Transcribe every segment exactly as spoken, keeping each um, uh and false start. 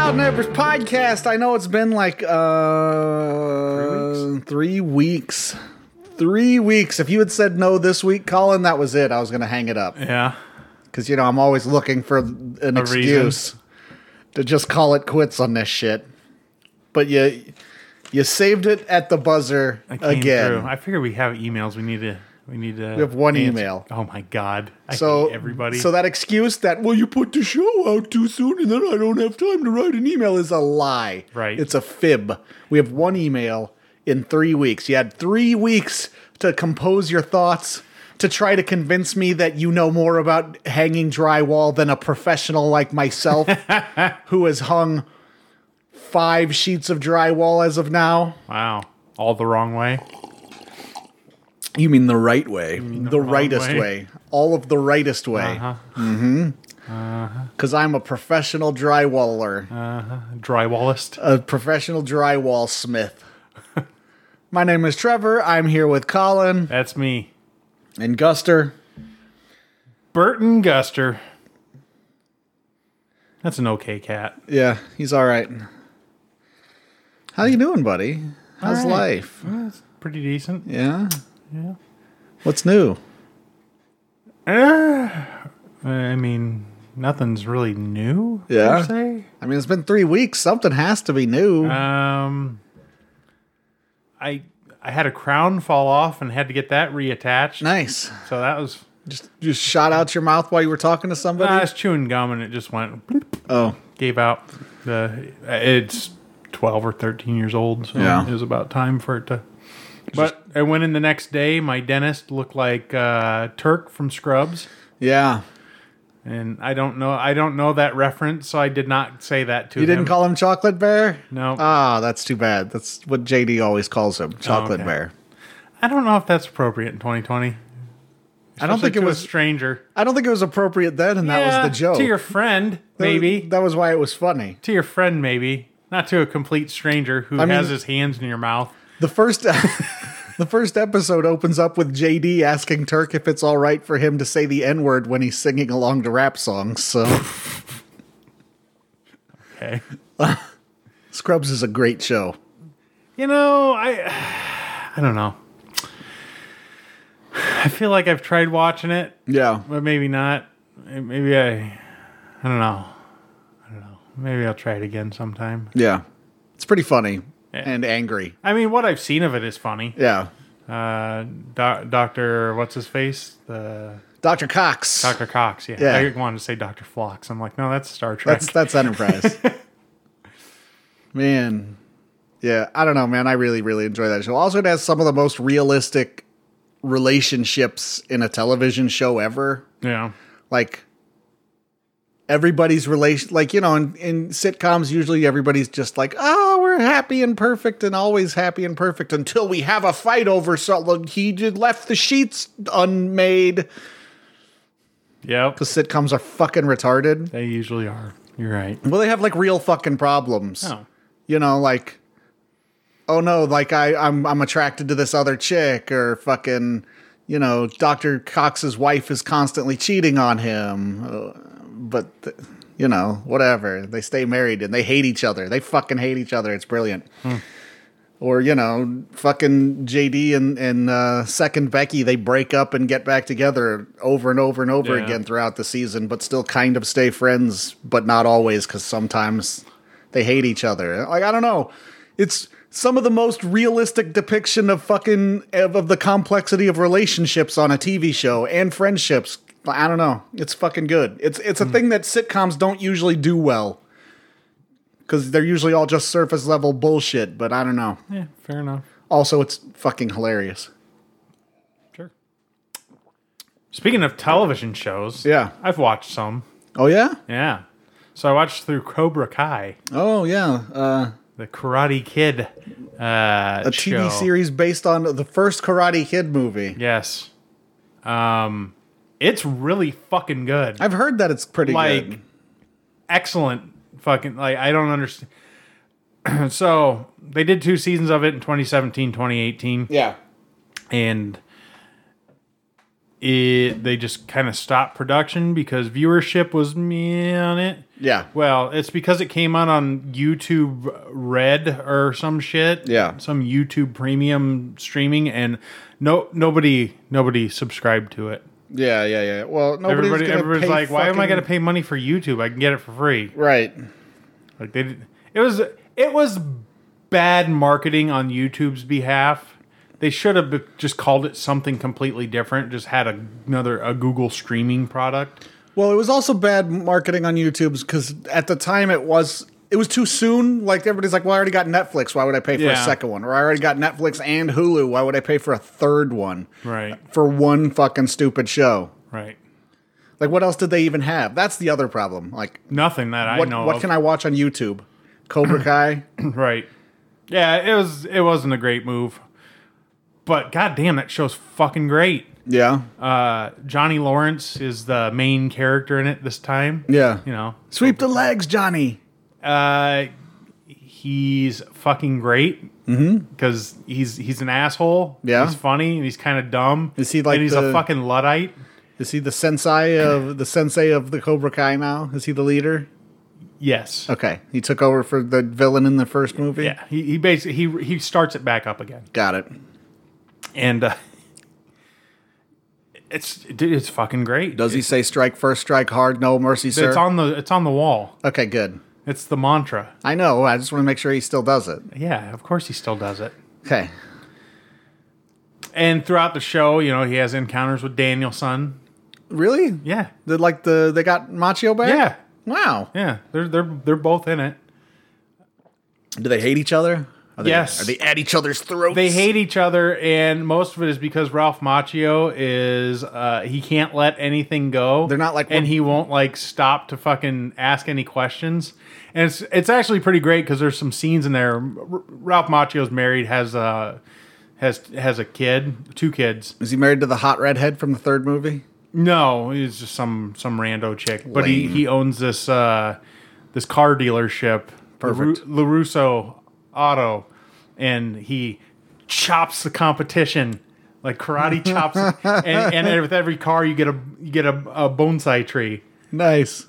Loudneighbors podcast. I know it's been like uh, Three weeks? three weeks. Three weeks. If you had said no this week, Colin, that was it. I was going to hang it up. Yeah. Because, you know, I'm always looking for an A excuse reason. to just call it quits on this shit. But you you saved it at the buzzer I came again. through. I figure we have emails. We need to. We need to. We have one answer. email. Oh my god! I So hate everybody. So that excuse that, well, you put the show out too soon and then I don't have time to write an email is a lie. Right. It's a fib. We have one email in three weeks. You had three weeks to compose your thoughts, to try to convince me that you know more about hanging drywall than a professional like myself who has hung five sheets of drywall as of now. Wow, all the wrong way. You mean the right way. the The wrong rightest way. way? All of the rightest way. Uh-huh. Mm-hmm. Because I'm a professional drywaller. Uh, drywallist. A professional drywall smith. My name is Trevor. I'm here with Colin That's me, and Guster. Burton Guster. That's an okay cat. Yeah, he's all right. How you doing, buddy? How's All right. life? Well, it's pretty decent. Yeah? Yeah. What's new? Uh, I mean, nothing's really new. Yeah. Per se. I mean, it's been three weeks. Something has to be new. Um, I I had a crown fall off and had to get that reattached. Nice. So that was. Just just shot out your mouth while you were talking to somebody? I was chewing gum and it just went. Bloop, Oh. gave out. The it's twelve or thirteen years old, so Yeah. it was about time for it to. But I went in the next day. My dentist looked like uh, Turk from Scrubs, Yeah. and I don't know. I don't know that reference, so I did not say that to You him. didn't call him Chocolate Bear? No, Ah, that's too bad. That's what J D always calls him, Chocolate okay. Bear. I don't know if that's appropriate in twenty twenty. I don't think it to was a stranger. I don't think it was appropriate then, and that Yeah, was the joke. to your friend, maybe. That was why it was funny. To your friend, maybe. Not to a complete stranger who I mean- has his hands in your mouth. The first the first episode opens up with J D asking Turk if it's all right for him to say the N-word when he's singing along to rap songs. So Okay. Scrubs is a great show. You know, I I don't know. I feel like I've tried watching it, Yeah. but maybe not. Maybe I I don't know. I don't know. Maybe I'll try it again sometime. Yeah. It's pretty funny Yeah. and angry. I mean, what I've seen of it is funny. Yeah. Uh, doc, Doctor what's his face? The Doctor Cox. Doctor Cox, yeah. Yeah. I wanted to say Doctor Phlox. I'm like, no, that's Star Trek. That's that's Enterprise. Man. Yeah, I don't know, man. I really, really enjoy that show. Also, it has some of the most realistic relationships in a television show ever. yeah. Like, everybody's relation, like, you know, in, in sitcoms, usually everybody's just like, oh, we're happy and perfect and always happy and perfect until we have a fight over something. He just left the sheets unmade. Yep. Because sitcoms are fucking retarded. They usually are. You're right. Well, they have like real fucking problems. Oh. You know, like, oh no, like I, I'm I'm attracted to this other chick, or fucking, you know, Doctor Cox's wife is constantly cheating on him, uh, but th- you know, whatever. They stay married and they hate each other. They fucking hate each other. It's brilliant. Hmm. Or you know, fucking J D and and uh, second Becky, they break up and get back together over and over and over Yeah. again throughout the season, but still kind of stay friends, but not always, because sometimes they hate each other. Like, I don't know. It's some of the most realistic depiction of fucking of, of the complexity of relationships on a T V show and friendships. I don't know. It's fucking good. It's it's a thing that sitcoms don't usually do well, because they're usually all just surface level bullshit. But I don't know. Yeah, fair enough. Also, it's fucking hilarious. Sure. Speaking of television shows, Yeah. I've watched some. Oh yeah. Yeah. So I watched through Cobra Kai, Oh yeah. Uh, the Karate Kid uh, a T V show. series based on the first Karate Kid movie. Yes. Um, it's really fucking good. I've heard that it's pretty like good. excellent. Fucking like I don't understand. So they did two seasons of it in twenty seventeen, twenty eighteen. Yeah. And it they just kind of stopped production because viewership was meh on it. Yeah. Well, it's because it came out on YouTube Red or some shit. Yeah. Some YouTube Premium streaming, and no nobody nobody subscribed to it. Yeah, yeah, yeah. Well, nobody's Everybody, gonna everybody's pay like, why am I fucking- going to pay money for YouTube? I can get it for free. Right. Like they, did, it was it was bad marketing on YouTube's behalf. They should have just called it something completely different. Just had a, another a Google streaming product. Well, it was also bad marketing on YouTube's because at the time it was it was too soon. Like everybody's like, well, I already got Netflix. Why would I pay for Yeah. a second one? Or I already got Netflix and Hulu. Why would I pay for a third one? Right. For one fucking stupid show. Right. Like, what else did they even have? That's the other problem. Like, Nothing that I what know what of. can I watch on YouTube? Cobra Kai. Right. Yeah, it was it wasn't a great move. But goddamn, that show's fucking great. Yeah. Uh, Johnny Lawrence is the main character in it this time. Yeah. You know. Sweep the legs, Johnny. Uh, he's fucking great. Mm-hmm. Because he's he's an asshole. Yeah. He's funny and he's kind of dumb. Is he like and he's the- a fucking Luddite. Is he the sensei of the sensei of the Cobra Kai now? Is he the leader? Yes. Okay. He took over for the villain in the first movie? Yeah. He he basically he he starts it back up again. Got it. And uh, it's dude, it's fucking great. Does he say strike first, strike hard, no mercy, sir? It's on the it's on the wall. Okay, good. It's the mantra. I know. I just want to make sure he still does it. Yeah, of course he still does it. Okay. And throughout the show, you know, he has encounters with Danielson. Really? Yeah. Did like the they got Machio back? Yeah. Wow. Yeah. They're they're they're both in it. Do they hate each other? Are they, Yes. Are they at each other's throats? They hate each other, and most of it is because Ralph Macchio is uh, he can't let anything go. They're not like- and he won't like stop to fucking ask any questions. And it's it's actually pretty great because there's some scenes in there. R- Ralph Macchio's married, has uh has has a kid, two kids. Is he married to the hot redhead from the third movie? No, he's just some some rando chick, but he, Lame. he owns this uh this car dealership, Perfect. LaRu- LaRusso Auto, and he chops the competition like karate chops, and, and with every car you get a you get a, a bonsai tree. Nice.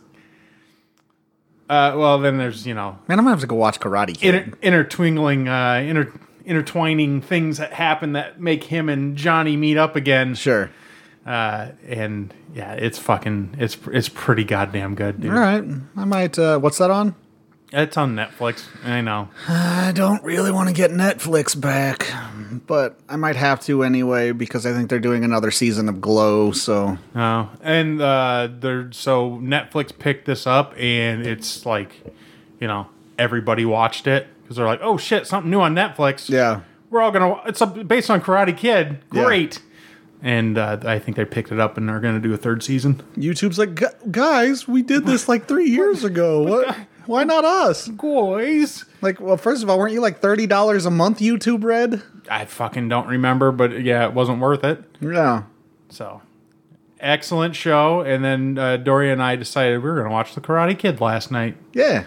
Uh, well, then there's you know Man, I'm gonna have to go watch Karate Kid. inter, intertwingling uh, inter, intertwining things that happen that make him and Johnny meet up again. Sure. Uh, and yeah, it's fucking it's it's pretty goddamn good, dude. All right. I might. Uh, what's that on? It's on Netflix. I know. I don't really want to get Netflix back, but I might have to anyway because I think they're doing another season of Glow. So Oh, and uh, they're so Netflix picked this up, and it's like, you know, everybody watched it because they're like, oh shit, something new on Netflix. yeah, We're all gonna. It's a, based on Karate Kid. Yeah. Great. And uh, I think they picked it up and are going to do a third season. YouTube's like, "Gu- guys, we did this like three years ago. What? Why not us? Boys. Like, well, first of all, weren't you like thirty dollars a month? YouTube Red? I fucking don't remember, but yeah, it wasn't worth it. Yeah. So, excellent show. And then uh, Doria and I decided we were going to watch The Karate Kid last night. Yeah.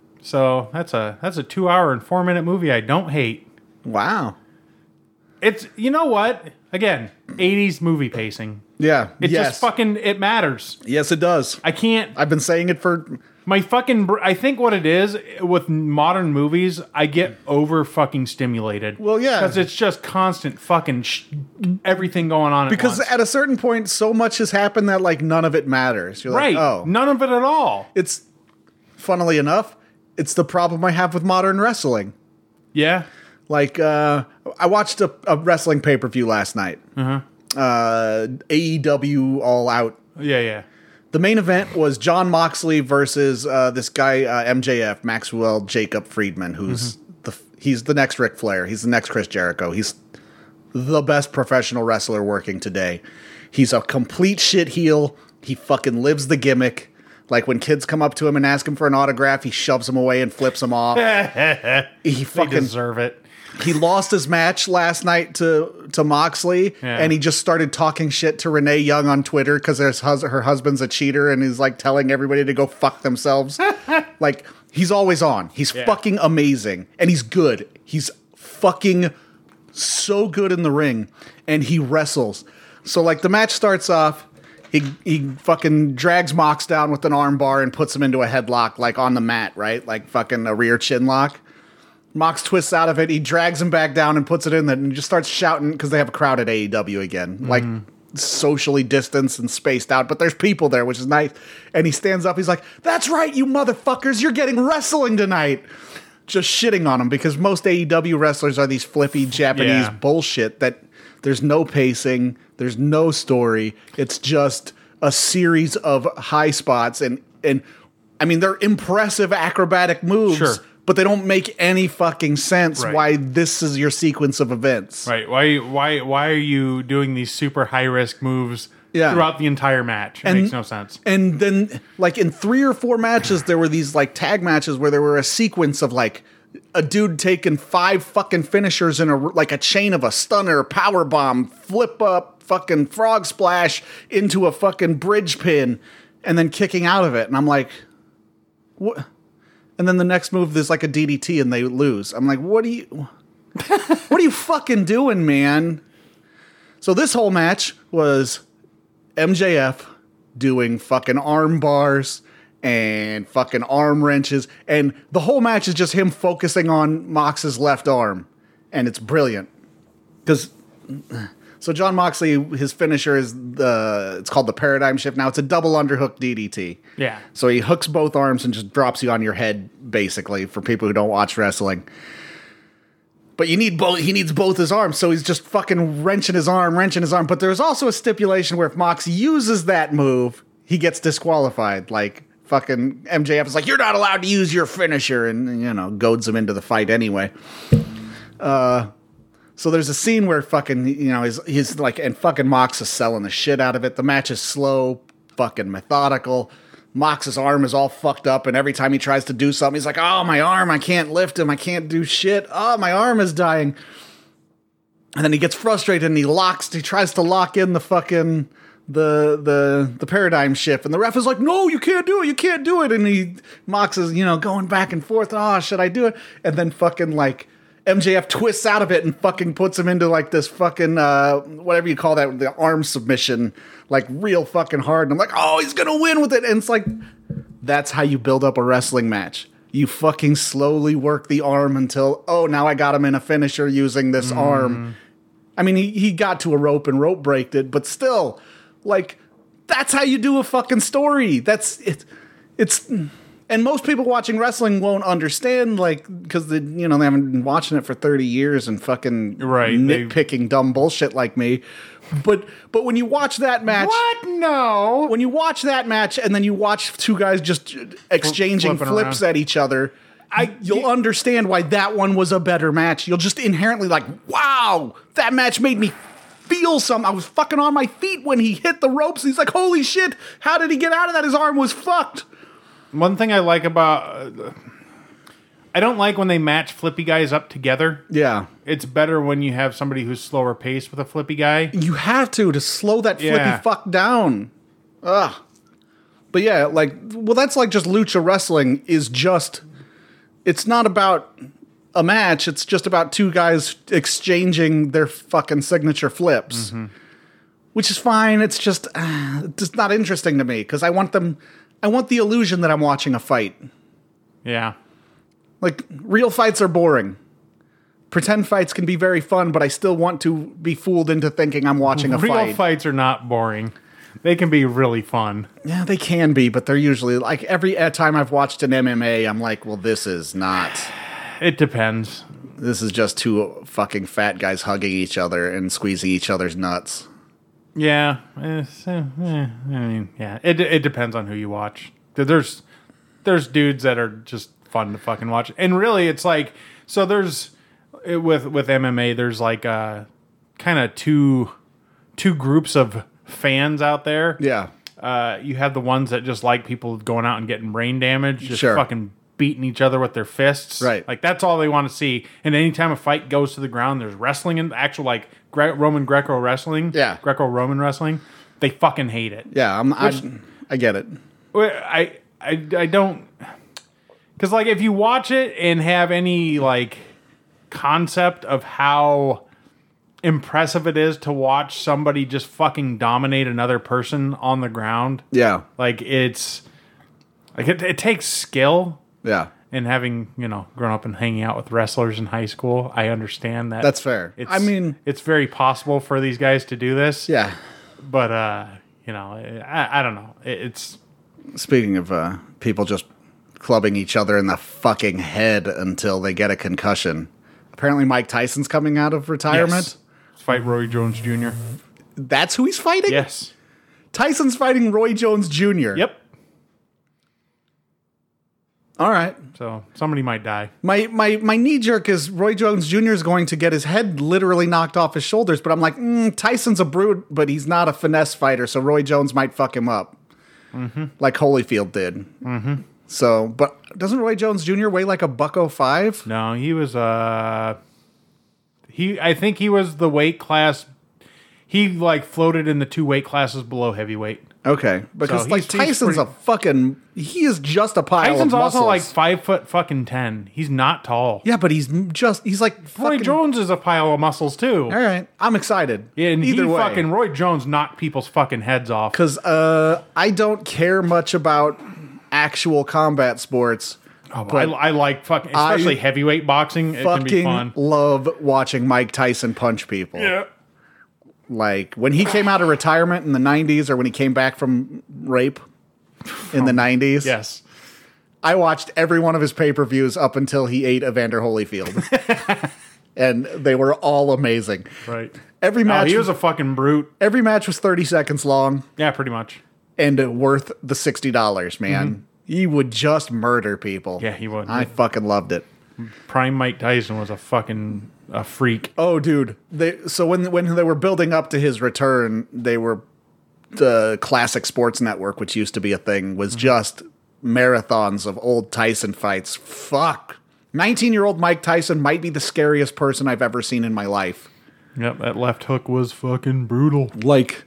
So that's a that's a two hour and four minute movie I don't hate. Wow. It's you know what? Again, eighties movie pacing. Yeah. It yes. just fucking it matters. yes, it does. I can't. I've been saying it for. My fucking. br- I think what it is with modern movies, I get over fucking stimulated. Well, yeah. because it's just constant fucking sh- everything going on. Because at once. at a certain point, so much has happened that like none of it matters. You're right, like, oh, none of it at all. it's. Funnily enough, it's the problem I have with modern wrestling. Yeah. Like, uh, I watched a, a wrestling pay per view last night. Uh-huh. Uh, A E W All Out. Yeah. Yeah. The main event was John Moxley versus uh, this guy uh, M J F, Maxwell Jacob Friedman, who's Mm-hmm. the he's the next Ric Flair. He's the next Chris Jericho. He's the best professional wrestler working today. He's a complete shit heel. He fucking lives the gimmick. Like when kids come up to him and ask him for an autograph, he shoves them away and flips them off. he They fucking deserve it. he lost his match last night to to Moxley, Yeah. and he just started talking shit to Renee Young on Twitter because hus- her husband's a cheater, and he's like telling everybody to go fuck themselves. Like he's always on. He's Yeah. fucking amazing, and he's good. He's fucking so good in the ring, and he wrestles So like the match starts off, he he fucking drags Mox down with an arm bar and puts him into a headlock like on the mat, right? Like fucking a rear chin lock. Mox twists out of it, he drags him back down and puts it in there and just starts shouting because they have a crowd at A E W again. Mm-hmm. Like socially distanced and spaced out, but there's people there, which is nice. And he stands up, he's like, "That's right, you motherfuckers, you're getting wrestling tonight." Just shitting on him because most A E W wrestlers are these flippy Japanese yeah. bullshit that there's no pacing, there's no story. It's just a series of high spots and and I mean they're impressive acrobatic moves, sure. but they don't make any fucking sense right. why this is your sequence of events. Right. Why why why are you doing these super high risk moves yeah. throughout the entire match? It and, makes no sense. And then like in three or four matches there were these like tag matches where there were a sequence of like a dude taking five fucking finishers in a like a chain of a stunner, power bomb, flip up, fucking frog splash into a fucking bridge pin, and then kicking out of it. And I'm like, what? And then the next move, there's like a D D T, and they lose. I'm like, what are you, what are you fucking doing, man? So this whole match was M J F doing fucking arm bars and fucking arm wrenches. And the whole match is just him focusing on Mox's left arm. And it's brilliant. Because, so John Moxley, his finisher is the, it's called the Paradigm Shift. Now it's a double underhook D D T. Yeah. So he hooks both arms and just drops you on your head, basically, for people who don't watch wrestling. But you need both. He needs both his arms, so he's just fucking wrenching his arm, wrenching his arm. But there's also a stipulation where if Mox uses that move, he gets disqualified. Like, fucking M J F is like, "You're not allowed to use your finisher," and, you know, goads him into the fight anyway. Uh, so there's a scene where fucking, you know, he's, he's like, and fucking Mox is selling the shit out of it. The match is slow, fucking methodical. Mox's arm is all fucked up, and every time he tries to do something, he's like, "Oh, my arm, I can't lift him, I can't do shit. Oh, my arm is dying." And then he gets frustrated and he locks, he tries to lock in the fucking, the the the paradigm shift, and the ref is like, "No, you can't do it, you can't do it." And he, Mox is, you know, going back and forth, "Oh, should I do it?" And then fucking like, M J F twists out of it and fucking puts him into like this fucking, uh, whatever you call that, the arm submission, like real fucking hard. And I'm like, "Oh, he's gonna win with it." And it's like, that's how you build up a wrestling match. You fucking slowly work the arm until, oh, now I got him in a finisher using this mm. arm. I mean, he, he got to a rope and rope braked it, but still, like, that's how you do a fucking story. That's it. It's, and most people watching wrestling won't understand, like, because they, you know, they haven't been watching it for thirty years and fucking right, nitpicking dumb bullshit like me. But but when you watch that match, what? No. When you watch that match and then you watch two guys just exchanging Flipping flips around. at each other, I you'll you, understand why that one was a better match. You'll just inherently like, wow, that match made me feel some. I was fucking on my feet when he hit the ropes. He's like, holy shit, how did he get out of that? His arm was fucked. One thing I like about... Uh, I don't like when they match flippy guys up together. Yeah. It's better when you have somebody who's slower paced with a flippy guy. You have to, to slow that flippy Yeah. fuck down. Ugh. But yeah, like, well, that's like just lucha wrestling is just... It's not about a match. It's just about two guys exchanging their fucking signature flips. Mm-hmm. Which is fine. It's just, uh, it's just not interesting to me because I want them... I want the illusion that I'm watching a fight. Yeah. Like, real fights are boring. Pretend fights can be very fun, but I still want to be fooled into thinking I'm watching a Real fight. Real fights are not boring. They can be really fun. Yeah, they can be, but they're usually, like, every time I've watched an M M A, I'm like, well, this is not... It depends. This is just two fucking fat guys hugging each other and squeezing each other's nuts. Yeah, it's, uh, eh, I mean, yeah, it it depends on who you watch. There's there's dudes that are just fun to fucking watch, and really, it's like so. There's with with M M A, there's like uh kind of two two groups of fans out there. Yeah, uh, you have the ones that just like people going out and getting brain damage, just sure. fucking beating each other with their fists. Right, like that's all they want to see. And anytime a fight goes to the ground, there's wrestling in actual like. Gre- Roman Greco wrestling, yeah, Greco-Roman wrestling, they fucking hate it. Yeah, I'm, Which, I, I get it. I, I, I don't, because like if you watch it and have any like concept of how impressive it is to watch somebody just fucking dominate another person on the ground. Yeah. Like it's like it, it takes skill. Yeah. And having, you know, grown up and hanging out with wrestlers in high school, I understand that. That's fair. It's, I mean, it's very possible for these guys to do this. Yeah. But, uh, you know, I, I don't know. It, it's... Speaking of uh, people just clubbing each other in the fucking head until they get a concussion, apparently Mike Tyson's coming out of retirement. Yes. Fight Roy Jones Junior That's who he's fighting? Yes. Tyson's fighting Roy Jones Junior Yep. All right. So somebody might die. My my my knee jerk is Roy Jones Junior is going to get his head literally knocked off his shoulders, but I'm like, mm, Tyson's a brute, but he's not a finesse fighter, so Roy Jones might fuck him up, mm-hmm. like Holyfield did. Mm-hmm. So, but doesn't Roy Jones Junior weigh like a buck oh five? No, he was uh he. I think he was the weight class. He like floated in the two weight classes below heavyweight. Okay, because So like he's- he's Tyson's pretty- a fucking he is just a pile Tyson's of muscles. also like five foot fucking ten. He's not tall. yeah, but he's just he's like Roy fucking, Jones is a pile of muscles too. All right, I'm excited. Yeah, and either he way, fucking Roy Jones knocked people's fucking heads off. because uh, I don't care much about actual combat sports. Oh, but I, I like fucking, especially I heavyweight boxing. It can be Fucking fun. love watching Mike Tyson punch people. Yeah. Like when he came out of retirement in the nineties, or when he came back from rape in the nineties. Yes. I watched every one of his pay-per-views up until he ate Evander Holyfield. And they were all amazing. Right. Every Oh, match he was a fucking brute. every match was thirty seconds long Yeah, pretty much. and worth the sixty dollars, man. He would just murder people. Yeah, he would. I fucking loved it. Prime Mike Tyson was a fucking a freak. Oh, dude. They so when when they were building up to his return, they were the Classic Sports Network, which used to be a thing, was just marathons of old Tyson fights. Fuck. nineteen-year-old Mike Tyson might be the scariest person I've ever seen in my life. Yep, that left hook was fucking brutal. Like,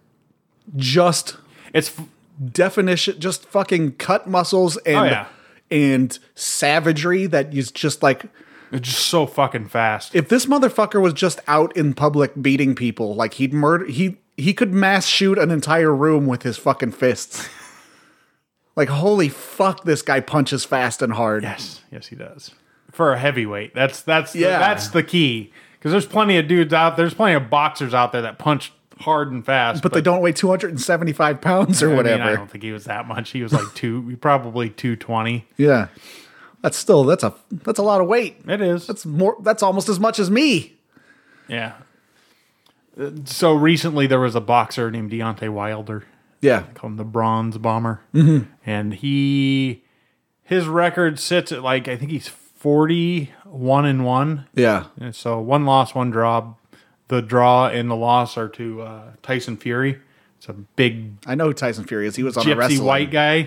just It's f- definition, just fucking cut muscles and Oh, yeah. and savagery that is just like, it's just so fucking fast. if this motherfucker was just out in public beating people, like he'd murder, he he could mass shoot an entire room with his fucking fists. Like, holy fuck, this guy punches fast and hard. Yes, yes, he does. For a heavyweight, that's that's Yeah. the, that's the key. Because there's plenty of dudes out there's plenty of boxers out there that punch hard and fast, But they don't weigh two hundred seventy-five pounds or I mean, whatever. I don't think he was that much. He was like two, probably two twenty. Yeah. That's still, that's a, that's a lot of weight. It is. That's more, that's almost as much as me. Yeah. Uh, So recently there was a boxer named Deontay Wilder, Yeah. called him the Bronze Bomber, mm-hmm. and he his record sits at like I think he's forty-one and one. Yeah. And so one loss, one draw. The draw and the loss are to uh, Tyson Fury. It's a big I know who Tyson Fury is. He was on a gypsy wrestling. white guy.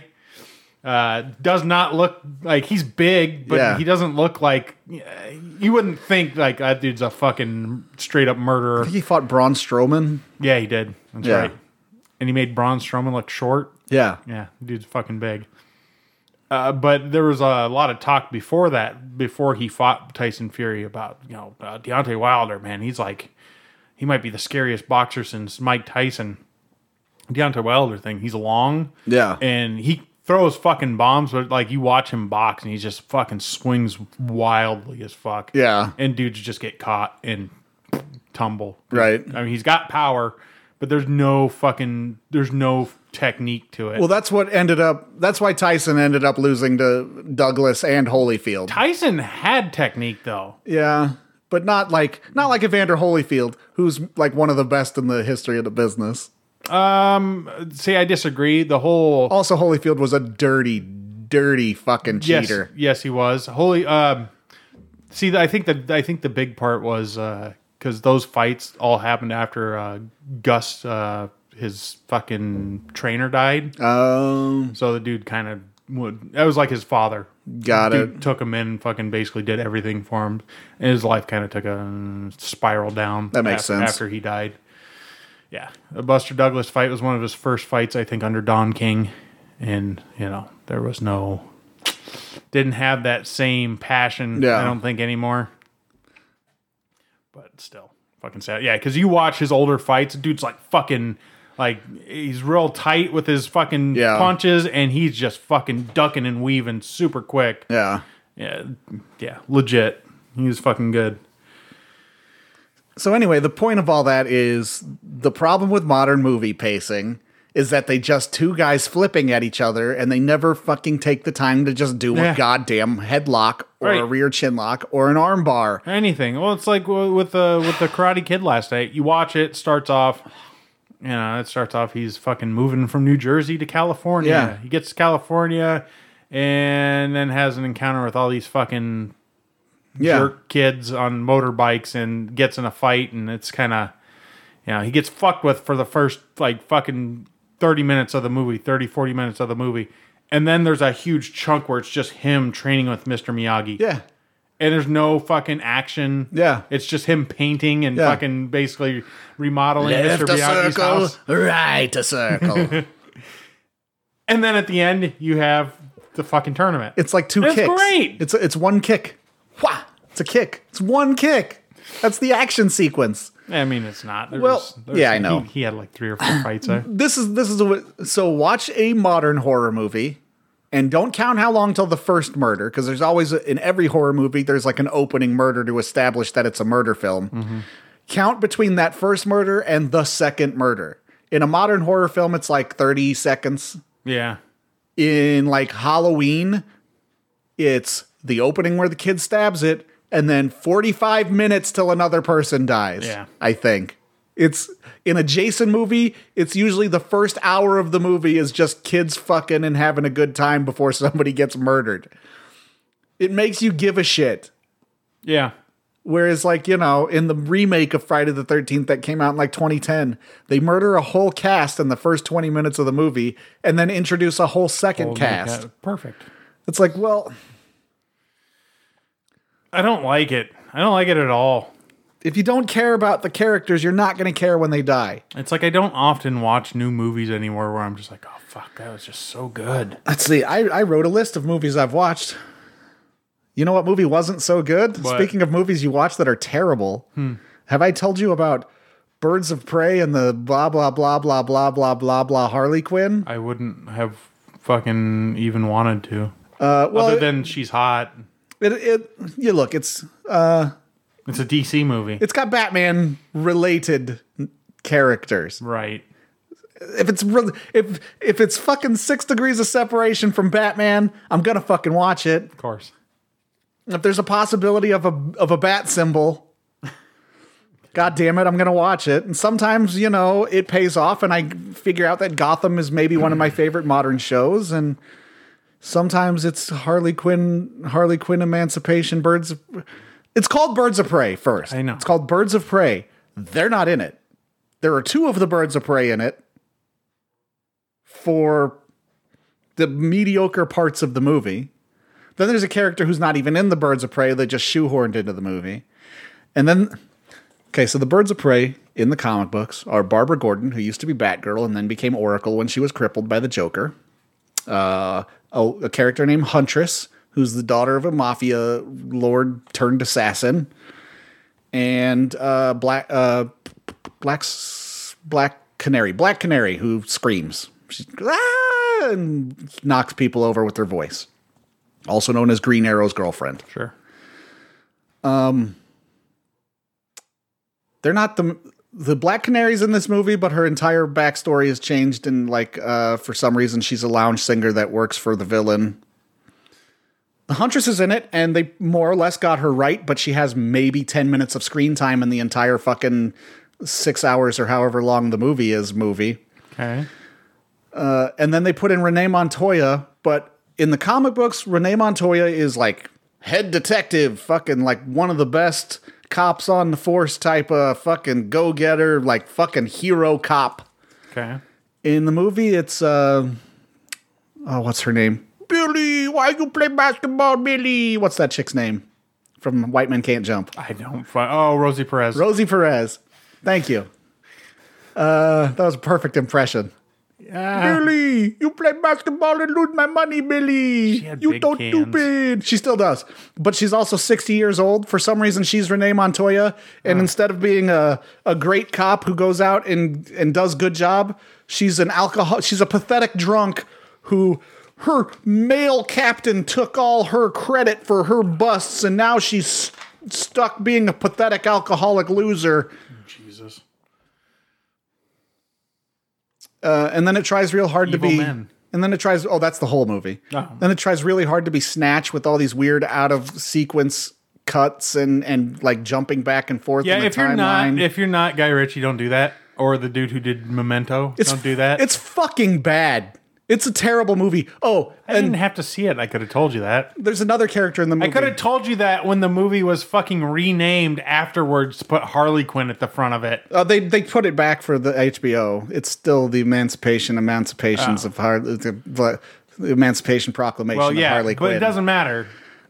Uh, does not look like he's big, but Yeah. he doesn't look like you wouldn't think like that dude's a fucking straight up murderer. I think he fought Braun Strowman. Yeah, he did. That's Yeah. right. And he made Braun Strowman look short. Yeah. Yeah, dude's fucking big. Uh, but there was a lot of talk before that, before he fought Tyson Fury, about, you know, uh, Deontay Wilder, man. He's like, he might be the scariest boxer since Mike Tyson. Deontay Wilder thing, he's long. Yeah. And he throws fucking bombs, but like you watch him box and he just fucking swings wildly as fuck. Yeah. And dudes just get caught and tumble. Right. I mean, he's got power, but there's no fucking, there's no technique to it. Well, that's what ended up, that's why Tyson ended up losing to Douglas and Holyfield. Tyson had technique though. Yeah. But not like, not like Evander Holyfield, who's like one of the best in the history of the business. Um, see, I disagree. The whole Also, Holyfield was a dirty, dirty fucking yes, cheater. yes, he was. Holy, um, see, I think the I think the big part was uh because those fights all happened after uh, Gus, uh, his fucking trainer died. Um, So the dude kind of would. That was like his father. got Dude it. took him in, and fucking basically did everything for him, and his life kind of took a spiral down. That makes after, sense. After he died. Yeah, the Buster Douglas fight was one of his first fights, I think, under Don King, and you know there was no, didn't have that same passion. Yeah. I don't think anymore. But still, Fucking sad. Yeah, because you watch his older fights, dude's like fucking, like, he's real tight with his fucking Yeah. punches, and he's just fucking ducking and weaving super quick. Yeah. Yeah, yeah, legit. He was fucking good. So anyway, the point of all that is the problem with modern movie pacing is that they just two guys flipping at each other and they never fucking take the time to just do Yeah. a goddamn headlock or Right. a rear chin lock or an arm bar. Anything. Well, it's like w- with the with the Karate Kid last night. You watch it, starts off, you know, it starts off. He's fucking moving from New Jersey to California. Yeah. He gets to California, and then has an encounter with all these fucking Yeah. jerk kids on motorbikes and gets in a fight, and it's kind of, you know, he gets fucked with for the first like fucking thirty minutes of the movie, thirty, forty minutes of the movie. And then there's a huge chunk where it's just him training with Mister Miyagi. Yeah. And there's no fucking action. Yeah. It's just him painting and Yeah. fucking basically remodeling Mister Miyagi's house. right a circle. And then at the end, you have the fucking tournament. It's like two It's kicks. great. It's it's one kick. Wha! It's a kick. It's one kick. That's the action sequence. I mean, it's not. There's, Well, there's- yeah, I know. He, he had like three or four fights. Eh? This is this is a, so watch a modern horror movie and don't count how long till the first murder, because there's always a, in every horror movie there's like an opening murder to establish that it's a murder film. Mm-hmm. Count between that first murder and the second murder. In a modern horror film it's like thirty seconds. Yeah. In like Halloween it's the opening where the kid stabs it and then forty-five minutes till another person dies. Yeah. I think. It's in a Jason movie, it's usually the first hour of the movie is just kids fucking and having a good time before somebody gets murdered. It makes you give a shit. Yeah. Whereas, like, you know, in the remake of Friday the thirteenth that came out in like twenty ten, they murder a whole cast in the first twenty minutes of the movie and then introduce a whole second Whole new cast. ca- Perfect. It's like, well, I don't like it. I don't like it at all. if you don't care about the characters, you're not going to care when they die. It's like I don't often watch new movies anymore where I'm just like, oh, fuck, that was just so good. Let's see. I, I wrote a list of movies I've watched. You know what movie wasn't so good? What? Speaking of movies you watch that are terrible, have I told you about Birds of Prey and the blah, blah, blah, blah, blah, blah, blah, blah Harley Quinn? I wouldn't have fucking even wanted to. Uh, well, Other than she's hot. it, it, you look, it's, uh, It's a D C movie. it's got Batman related characters. Right. If it's re- if if it's fucking six degrees of separation from Batman, I'm gonna fucking watch it. Of course. If there's a possibility of a of a bat symbol, god damn it, I'm gonna watch it. And sometimes, you know, it pays off and I figure out that Gotham is maybe one of my favorite modern shows, and sometimes it's Harley Quinn Harley Quinn Emancipation Birds of, it's called Birds of Prey first. I know. It's called Birds of Prey. They're not in it. There are two of the Birds of Prey in it for the mediocre parts of the movie. Then there's a character who's not even in the Birds of Prey that just shoehorned into the movie. And then, okay, so the Birds of Prey in the comic books are Barbara Gordon, who used to be Batgirl and then became Oracle when she was crippled by the Joker. Uh, a, a character named Huntress, who's the daughter of a mafia lord turned assassin. And uh, Black, uh, Black's, Black Canary, Black Canary, who screams. She ah, and knocks people over with her voice. Also known as Green Arrow's girlfriend. Sure. They're not the the Black Canary's in this movie, but her entire backstory has changed, and like uh, for some reason she's a lounge singer that works for the villain. The Huntress is in it, and they more or less got her right, but she has maybe ten minutes of screen time in the entire fucking six hours or however long the movie is movie. Okay. Uh, and then they put in Renee Montoya, but in the comic books, Renee Montoya is like head detective, fucking like one of the best cops on the force type of fucking go-getter, like fucking hero cop. Okay. In the movie, it's, uh, oh, what's her name? Billy, why you play basketball, Billy? What's that chick's name from White Men Can't Jump? I don't. Fu- oh, Rosie Perez. Rosie Perez. Thank you. Uh, that was a perfect impression. Yeah. Billy, you play basketball and lose my money, Billy. She had You big don't cans. stupid. She still does. But she's also sixty years old. For some reason, she's Renee Montoya. And Oh. instead of being a, a great cop who goes out and, and does good job, she's an alcohol. She's a pathetic drunk who her male captain took all her credit for her busts. And now she's st- stuck being a pathetic alcoholic loser. Jesus. Uh, and then it tries real hard Evil to be. men. And then it tries. Oh, that's the whole movie. Oh. Then it tries really hard to be Snatch with all these weird out of sequence cuts and and like jumping back and forth. Yeah, in the if you're timeline. not if you're not Guy Ritchie, don't do that. Or the dude who did Memento, it's, don't do that. It's fucking bad. It's a terrible movie. Oh, I and didn't have to see it. I could have told you that. there's another character in the movie. I could have told you that when the movie was fucking renamed afterwards to put Harley Quinn at the front of it. Uh, they they put it back for the H B O. It's still the Emancipation Emancipations Oh. of Harley. The, the Emancipation Proclamation Well, of yeah, Harley Quinn. but it doesn't matter.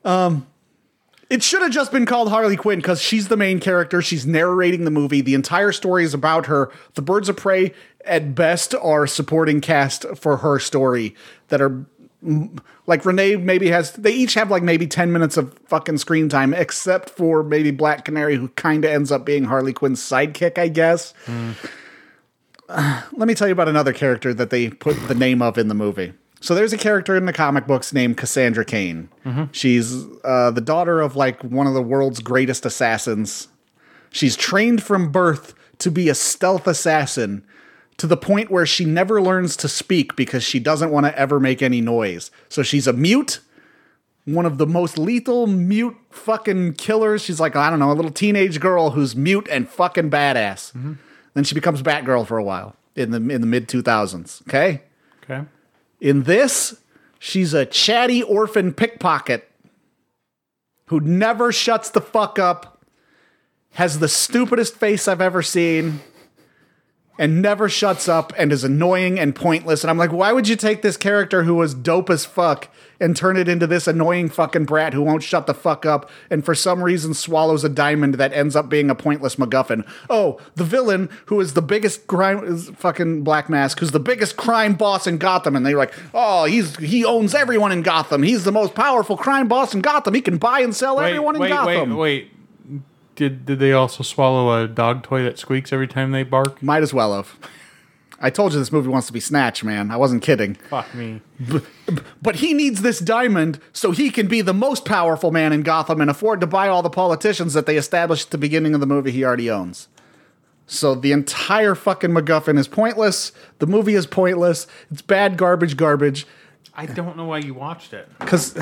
It should have just been called Harley Quinn because she's the main character. She's narrating the movie. The entire story is about her. The Birds of Prey, at best, are supporting cast for her story that are mm, like Renee maybe has. They each have like maybe ten minutes of fucking screen time, except for maybe Black Canary, who kind of ends up being Harley Quinn's sidekick, I guess. Mm. Uh, let me tell you about another character that they put the name of in the movie. So there's a character in the comic books named Cassandra Cain. Mm-hmm. She's uh, the daughter of like one of the world's greatest assassins. She's trained from birth to be a stealth assassin to the point where she never learns to speak because she doesn't want to ever make any noise. So she's a mute, one of the most lethal mute fucking killers. She's like, I don't know, a little teenage girl who's mute and fucking badass. Mm-hmm. Then she becomes Batgirl for a while in the in the mid two thousands. Okay? Okay. In this, she's a chatty orphan pickpocket who never shuts the fuck up, has the stupidest face I've ever seen, and never shuts up and is annoying and pointless. And I'm like, why would you take this character who was dope as fuck and turn it into this annoying fucking brat who won't shut the fuck up and for some reason swallows a diamond that ends up being a pointless MacGuffin? Oh, the villain who is the biggest crime is fucking Black Mask, who's the biggest crime boss in Gotham. And they're like, oh, he's he owns everyone in Gotham. He's the most powerful crime boss in Gotham. He can buy and sell Wait, everyone in wait, Gotham. wait, wait. Did did they also swallow a dog toy that squeaks every time they bark? Might as well have. I told you this movie wants to be Snatch, man. I wasn't kidding. Fuck me. B- but he needs this diamond so he can be the most powerful man in Gotham and afford to buy all the politicians that they established at the beginning of the movie he already owns. So the entire fucking MacGuffin is pointless. The movie is pointless. It's bad garbage garbage. I don't know why you watched it. Because...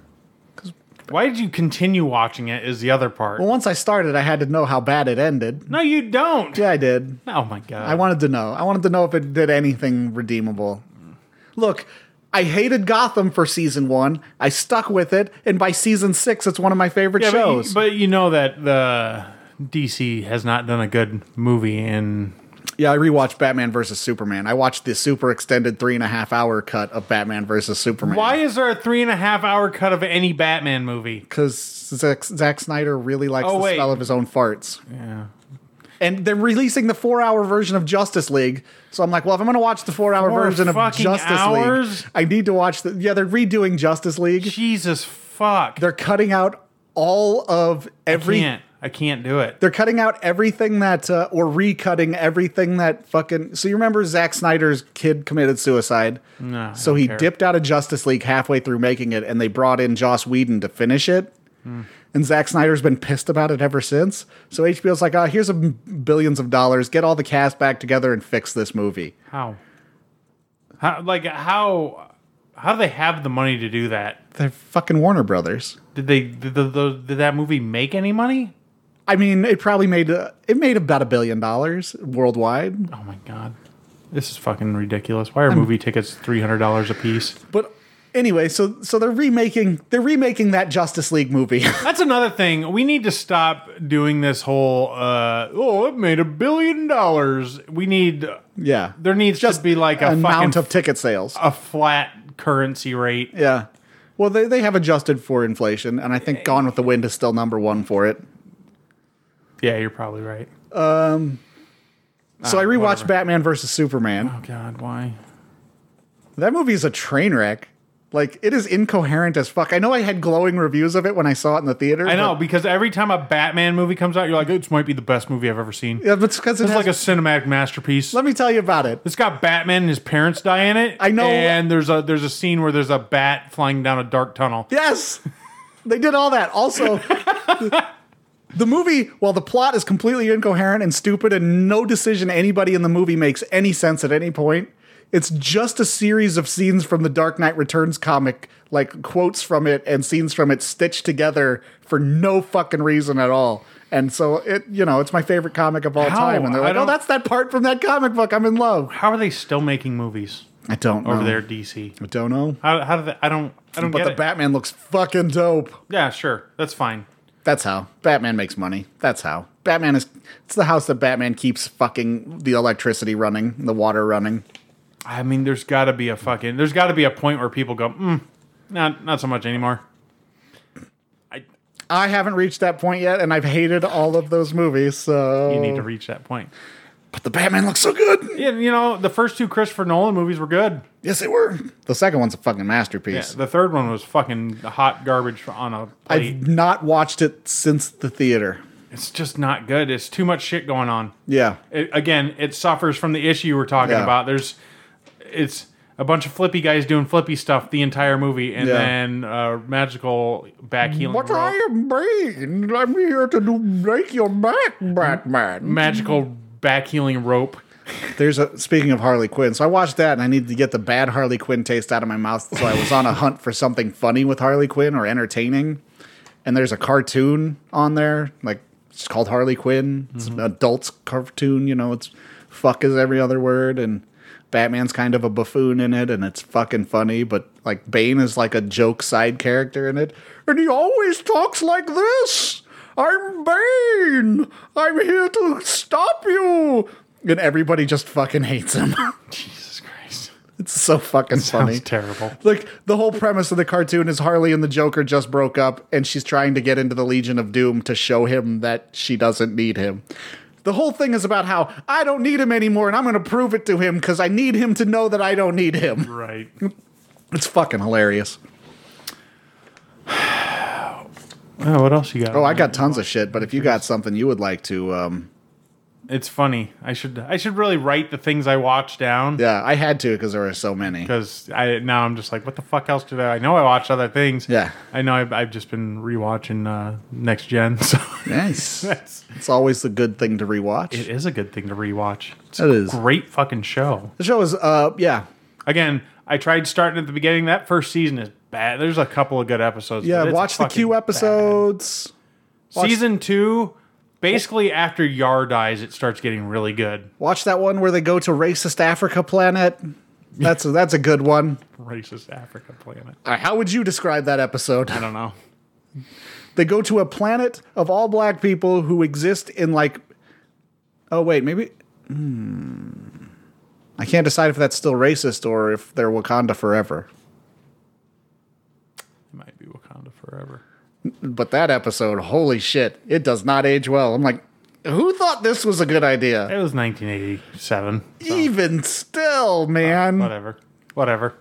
Why did you continue watching it is the other part. Well, once I started, I had to know how bad it ended. No, you don't. Yeah, I did. Oh, my God. I wanted to know. I wanted to know if it did anything redeemable. Look, I hated Gotham for season one. I stuck with it, and by season six, it's one of my favorite yeah, shows. But you, but you know that the D C has not done a good movie in... Yeah, I rewatched Batman versus Superman. I watched the super extended three and a half hour cut of Batman versus Superman. Why is there a three and a half hour cut of any Batman movie? Because Zack, Zack Snyder really likes Oh, the wait. smell of his own farts. Yeah. And they're releasing the four hour version of Justice League. So I'm like, well, if I'm going to watch the four hour Four version of fucking Justice hours? League, I need to watch the. Yeah, they're redoing Justice League. Jesus fuck. They're cutting out all of every. I can't. I can't do it. They're cutting out everything that, uh, or recutting everything that fucking. So you remember Zack Snyder's kid committed suicide? No. I So don't he care. dipped out of Justice League halfway through making it, and they brought in Joss Whedon to finish it. Hmm. And Zack Snyder's been pissed about it ever since. So H B O's like, oh, here's a m- billions of dollars. Get all the cast back together and fix this movie. How? How? Like how? How do they have the money to do that? They're fucking Warner Brothers. Did they? Did, the, the, did that movie make any money? I mean, it probably made uh, it made about a billion dollars worldwide. Oh my god, this is fucking ridiculous. Why are movie tickets three hundred dollars a piece? But anyway, so so they're remaking they're remaking that Justice League movie. That's another thing. We need to stop doing this whole. Uh, oh, it made a billion dollars. We need. Yeah, There needs just to be like a amount fucking of ticket sales. a flat currency rate. Yeah. Well, they they have adjusted for inflation, and I think Gone with the Wind is still number one for it. Yeah, you're probably right. So I rewatched whatever. Batman versus Superman. Oh god, why? That movie is a train wreck. Like, it is incoherent as fuck. I know I had glowing reviews of it when I saw it in the theater. I know, but, because every time a Batman movie comes out, you're like, this might be the best movie I've ever seen. yeah, but it's because it It's has, like a cinematic masterpiece. let me tell you about it. It's got Batman and his parents die in it. I know. And there's a there's a scene where there's a bat flying down a dark tunnel. Yes, they did all that. Also, the, the movie, while the plot is completely incoherent and stupid, and no decision anybody in the movie makes any sense at any point, it's just a series of scenes from the Dark Knight Returns comic, like quotes from it and scenes from it stitched together for no fucking reason at all. And so it, you know, it's my favorite comic of all How? time. And they're I like, oh, don't- that's that part from that comic book. I'm in love. How are they still making movies I don't know. over there, D C? I don't know. How, how do they? I don't. I don't But get the it. Batman looks fucking dope. Yeah, sure, that's fine. That's how. Batman makes money. That's how. Batman is, it's the house that Batman keeps fucking the electricity running, the water running. I mean, there's got to be a fucking. There's got to be a point where people go, mm, not not so much anymore. I. I haven't reached that point yet, and I've hated all of those movies, so. You need to reach that point. But the Batman looks so good. Yeah, you know, the first two Christopher Nolan movies were good. Yes, they were. The second one's a fucking Yeah, masterpiece. the third one was fucking hot garbage on a plate. I've not watched it since the theater. It's just not good. It's too much shit going on. Yeah. It, again, it suffers from the issue you were talking Yeah. about. There's, it's a bunch of flippy guys doing flippy stuff the entire movie, and Yeah. then uh, magical back healing. What rope. I am being? I'm here to do break your back, Batman. Magical back healing rope. There's a speaking of Harley Quinn, so I watched that and I needed to get the bad Harley Quinn taste out of my mouth. So I was on a hunt for something funny with Harley Quinn or entertaining. And there's a cartoon on there, like it's called Harley Quinn. It's an adult's cartoon, you know, it's fuck is every other word, and Batman's kind of a buffoon in it, and it's fucking funny, but like Bane is like a joke side character in it, and he always talks like this. I'm Bane. I'm here to stop you. And everybody just fucking hates him. Jesus Christ. It's so fucking funny. Sounds terrible. Like, the whole premise of the cartoon is Harley and the Joker just broke up, and she's trying to get into the Legion of Doom to show him that she doesn't need him. The whole thing is about how I don't need him anymore, and I'm going to prove it to him because I need him to know that I don't need him. Right. It's fucking hilarious. Oh, what else you got? Oh, I got tons of shit, but if you got something you would like to, um, It's funny. I should I should really write the things I watch down. yeah, I had to because there were so many. Because I now I'm just like, what the fuck else did I? I know I watched other things. Yeah. I know I've, I've just been rewatching uh, Next Gen. So Nice. that's, It's always a good thing to rewatch. it is a good thing to rewatch. It's It a is. great fucking show. The show is, uh, yeah, Again, I tried starting at the beginning. That first season is bad. There's a couple of good episodes. yeah. but it's Watch the fucking Q bad. episodes. Watch- Season two, basically after Yar dies, it starts getting really good. Watch that one where they go to racist Africa planet. That's a, that's a good one. Racist Africa planet. Uh, how would you describe that episode? I don't know. They go to a planet of all black people who exist in like. Oh wait, maybe. Hmm. I can't decide if that's still racist or if they're Wakanda forever. It might be Wakanda forever. But that episode, holy shit, it does not age well. I'm like, who thought this was a good idea? It was nineteen eighty-seven. So Even still, man. whatever. Whatever.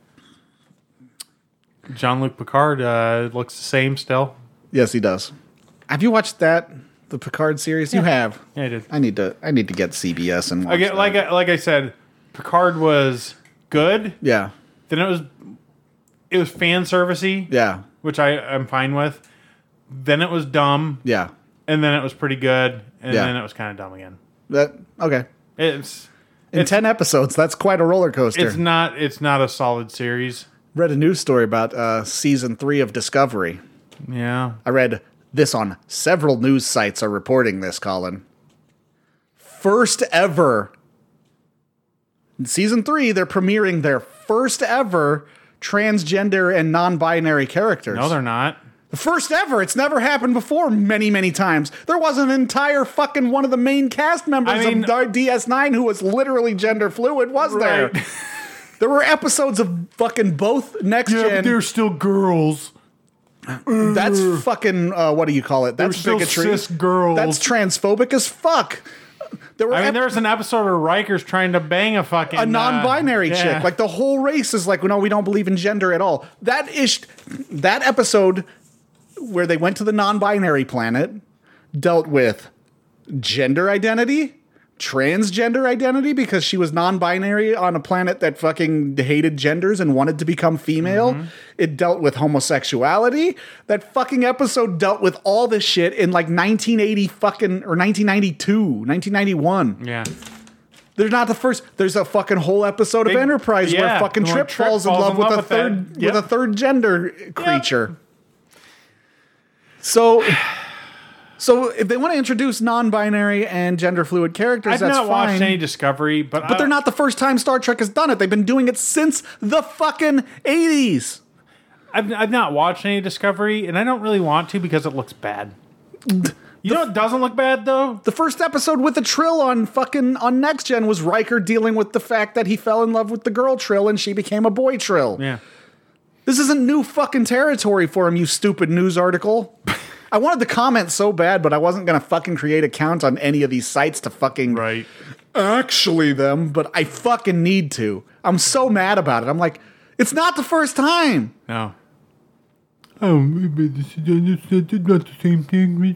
Jean-Luc Picard uh, looks the same still. Yes, he does. Have you watched that? The Picard series? You have. Yeah, I did. I need to. I need to get C B S and watch Again, that. like I, like I said, Picard was good. Yeah, Then it was it was fan servicey, yeah, which I am fine with. Then it was dumb, yeah. and then it was pretty good, and Yeah. then it was kind of dumb again. That okay. It's In ten episodes, that's quite a roller coaster. it's not it's not a solid series. Read a news story about uh, season three of Discovery. Yeah. I read this on several news sites are reporting this, Colin. First ever. In season three, they're premiering their first ever transgender and non-binary characters. No, they're not. The first ever. It's never happened before many, many times. There was an entire fucking one of the main cast members I mean- of D S nine who was literally gender fluid, was there? Right. There were episodes of fucking both Next Gen. still girls. That's fucking, uh, what do you call it? That's still bigotry. cis girls. That's transphobic as fuck. there were I mean, ep- there was an episode where Riker's trying to bang a fucking a non-binary uh, chick. yeah. Like the whole race is like, no, we don't believe in gender at all. That ish, that episode where they went to the non-binary planet dealt with gender identity, transgender identity, because she was non-binary on a planet that fucking hated genders and wanted to become female. Mm-hmm. It dealt with homosexuality. That fucking episode dealt with all this shit in like nineteen eighty fucking or nineteen ninety-two, nineteen ninety-one. Yeah. There's not the first. There's a fucking whole episode Big, of Enterprise yeah, where fucking Trip, Trip falls in love, with, a with third that. Yep. with a third gender creature. Yep. So, so if they want to introduce non-binary and gender fluid characters, I've that's not fine. watched any Discovery, but But I, they're not the first time Star Trek has done it. They've been doing it since the fucking eighties. I've I've not watched any Discovery, and I don't really want to because it looks bad. You know, it doesn't look bad though. The first episode with the Trill on fucking on Next Gen was Riker dealing with the fact that he fell in love with the girl Trill and she became a boy Trill. Yeah. This isn't new fucking territory for him, you stupid news article. I wanted to comment so bad, but I wasn't gonna fucking create accounts on any of these sites to fucking Right. actually them, but I fucking need to. I'm so mad about it. I'm like, it's not the first time. No. Oh, but this is not the same thing.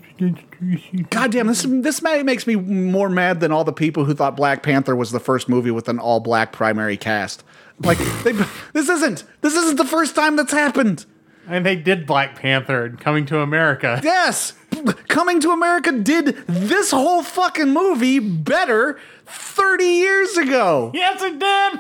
God damn, this this ma- makes me more mad than all the people who thought Black Panther was the first movie with an all black primary cast. Like, they, this isn't this isn't the first time that's happened. And they did Black Panther and Coming to America. Yes, Coming to America did this whole fucking movie better thirty years ago. Yes, it did.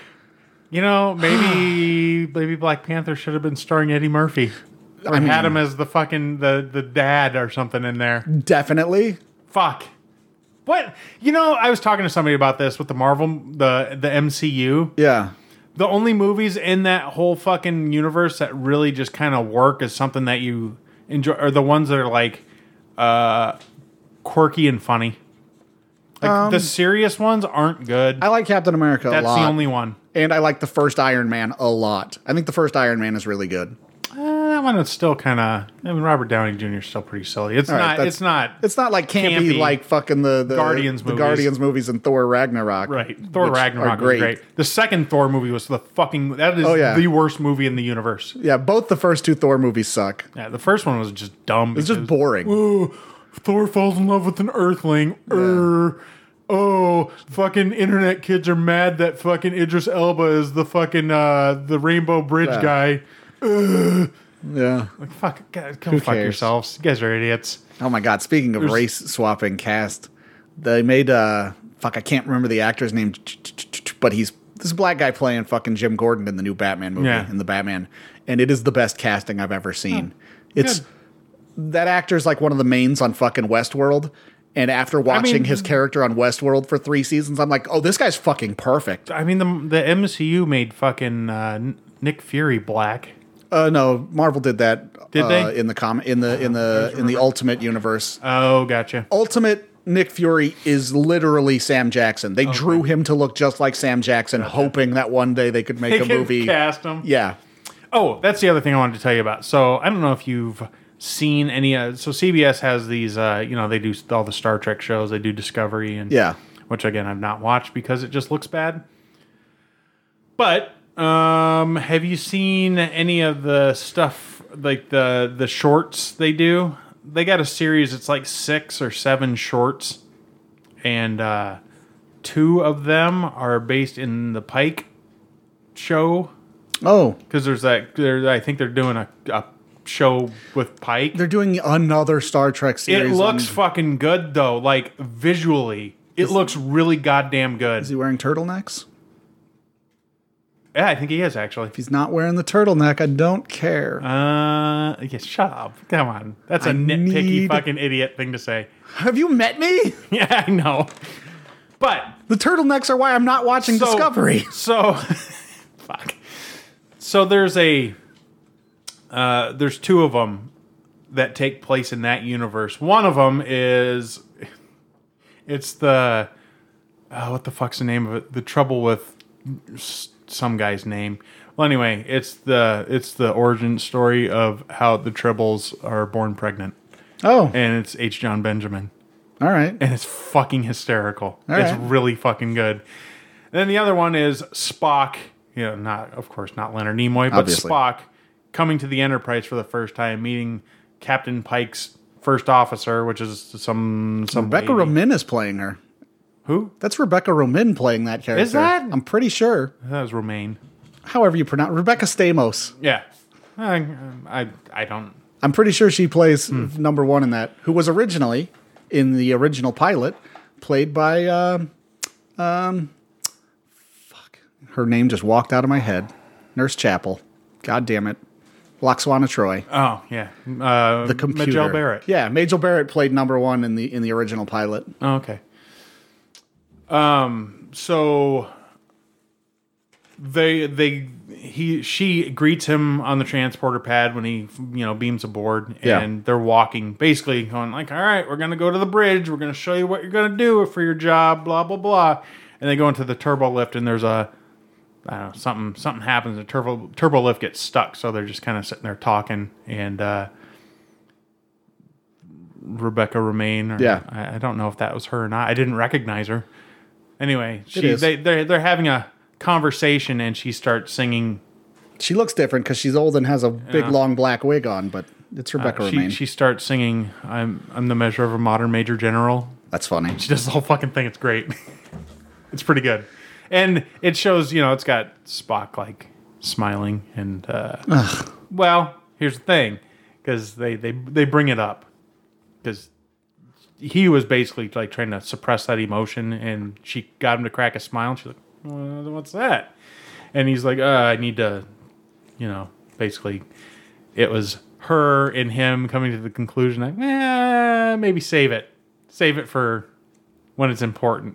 You know, maybe maybe Black Panther should have been starring Eddie Murphy. Or I mean- had him as the fucking the, the dad or something in there. Definitely. Fuck. What? You know, I was talking to somebody about this with the Marvel, the the M C U. Yeah. The only movies in that whole fucking universe that really just kind of work as something that you enjoy are the ones that are like uh, quirky and funny. Like Um, the serious ones aren't good. I like Captain America a That's lot. the only one. And I like the first Iron Man a lot. I think the first Iron Man is really good. Uh, that one is still kind of. I mean, Robert Downey Junior is still pretty silly. It's All right, not. that's- It's not. It's not like campy, Campy. like fucking the, the Guardians the movies. Guardians movies and Thor Ragnarok. Right. Thor which Ragnarok are was great. great. The second Thor movie was the fucking. That is Oh, yeah. the worst movie in the universe. Yeah, both the first two Thor movies suck. Yeah, the first one was just dumb. It's just because- boring. Oh, Thor falls in love with an Earthling. Err. Oh, fucking internet kids are mad that fucking Idris Elba is the fucking uh, the Rainbow Bridge Yeah. guy. Ugh. Yeah. Like fuck, guys, go Who fuck cares? yourselves. You guys are idiots. Oh my god, speaking of There's- race swapping cast, they made uh fuck, I can't remember the actor's name, but he's this black guy playing fucking Jim Gordon in the new Batman movie, Yeah. in the Batman, and it is the best casting I've ever seen. It's Good. that actor's like one of the mains on fucking Westworld. And after watching mean- his character on Westworld for three seasons, I'm like, oh, this guy's fucking perfect. I mean, the the M C U made fucking uh, Nick Fury black. Uh, no, Marvel did that. Did uh, they? in the com in the in the in the Ultimate universe? Oh, gotcha. Ultimate Nick Fury is literally Sam Jackson. They drew him to look just like Sam Jackson, hoping that one day they could make They a can movie. cast him. Yeah, Oh, that's the other thing I wanted to tell you about. So I don't know if you've seen any. Uh, so C B S has these. Uh, you know, they do all the Star Trek shows. They do Discovery, and yeah. which again I've not watched because it just looks bad. But um, have you seen any of the stuff like the the shorts they do? They got a series. It's like six or seven shorts, and uh, two of them are based in the Pike show. Oh, Because there's that, there, I think they're doing a, a show with Pike. they're doing another Star Trek It series. looks on- fucking good though, like visually, it looks really goddamn is good. he wearing turtlenecks? Yeah, I think he is actually. If he's not wearing the turtleneck, I don't care. Uh, yeah, shut up. Come on, that's a I nitpicky need- fucking idiot thing to say. Have you met me? Yeah, I know. But The turtlenecks are why I'm not watching so, Discovery. So, fuck. So there's a, uh, there's two of them that take place in that universe. One of them is, it's the, uh, what the fuck's the name of it? The Trouble with s- some guy's name. Well, anyway, it's the it's the origin story of how the Tribbles are born pregnant, Oh, and it's H. John Benjamin. All right. and it's fucking hysterical. All it's right. really fucking good. And then the other one is Spock. You know, not of course not Leonard Nimoy, but Obviously. Spock coming to the Enterprise for the first time, meeting Captain Pike's first officer, which is some some Rebecca lady. Romijn is playing her. Who? That's Rebecca Romijn playing that character. Is that? I'm pretty sure. That was Romaine. However you pronounce Rebecca Stamos. Yeah, I I, I don't. I'm pretty sure she plays Hmm. number one in that. Who was originally in the original pilot, played by um, um, fuck. Her name just walked out of my head. Nurse Chapel. God damn it. Loxwana Troy. Oh yeah, uh, The computer. Majel Barrett. Yeah, Majel Barrett played number one in the in the original pilot. Oh, okay. Um. So they they he she greets him on the transporter pad when he you know beams aboard, Yeah. and they're walking, basically going like, "All right, we're gonna go to the bridge. We're gonna show you what you're gonna do for your job." Blah blah blah. And they go into the turbo lift, and there's a I don't know something something happens. The turbo turbo lift gets stuck, so they're just kind of sitting there talking, and uh, Rebecca Romijn. Or, Yeah. I, I don't know if that was her or not. I didn't recognize her. Anyway, she is. they they're, they're having a conversation, and she starts singing. She looks different because she's old and has a big Yeah. long black wig on, but it's Rebecca Uh, Romijn. she she starts singing. I'm I'm the measure of a modern major general. That's funny. She does the whole fucking thing. It's great. It's pretty good, and it shows. You know, it's got Spock like smiling, and uh, well, here's the thing, because they they they bring it up because he was basically like trying to suppress that emotion, and she got him to crack a smile. And she's like, well, "What's that?" And he's like, uh, "I need to," you know, basically, it was her and him coming to the conclusion like, eh, maybe save it, save it for when it's important,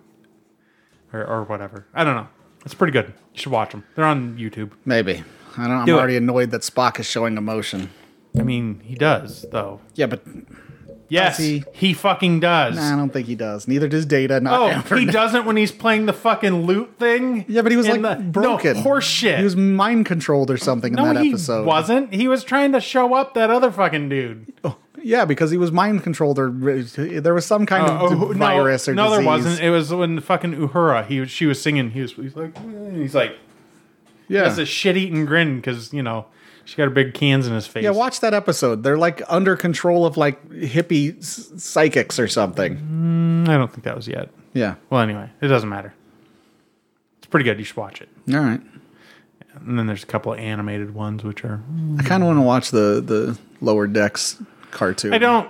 or or whatever. I don't know. It's pretty good. You should watch them. They're on YouTube. Maybe. I don't know. I'm Do it. already annoyed that Spock is showing emotion. I mean, he does though. Yeah, but Yes, Does he? he? fucking does. nah, I don't think he does. Neither does Data. Not Oh, ever. he doesn't when he's playing the fucking loot thing. Yeah, but he was In like the- broken. No, horse shit. He was mind controlled or something no, in that he episode. wasn't. He was trying to show up that other fucking dude. Yeah, because he was mind controlled or there was some kind Oh, of oh, virus no, or no, disease. there wasn't. It was when fucking Uhura. He was. She was singing. He was. He's like. eh, He's like. Yeah. That's a shit eating grin because you know she got her big cans in his face. Yeah, watch that episode. They're like under control of like hippie s- psychics or something. I don't think that was yet. Yeah. Well, anyway, it doesn't matter. It's pretty good. You should watch it. All right. And then there's a couple of animated ones which are. I kind of want to watch the the Lower Decks cartoon. I don't.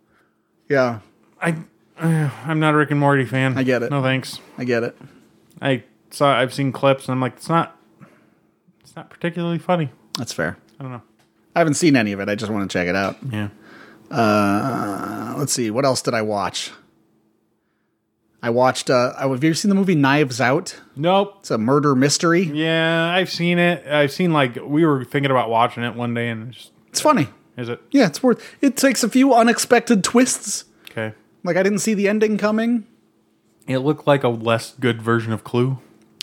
Yeah, I. Uh, I'm not a Rick and Morty fan. I get it. No thanks. I get it. I saw. I've seen clips and I'm like, it's not. It's not particularly funny. That's fair. I don't know. I haven't seen any of it. I just want to check it out. Yeah. Uh, let's see. What else did I watch? I watched. Uh, have you ever seen the movie Knives Out? Nope. It's a murder mystery. Yeah, I've seen it. I've seen like we were thinking about watching it one day, and it's just It's funny. is it Yeah, it's worth. It takes a few unexpected twists. okay? Like I didn't see the ending coming. It looked like a less good version of Clue.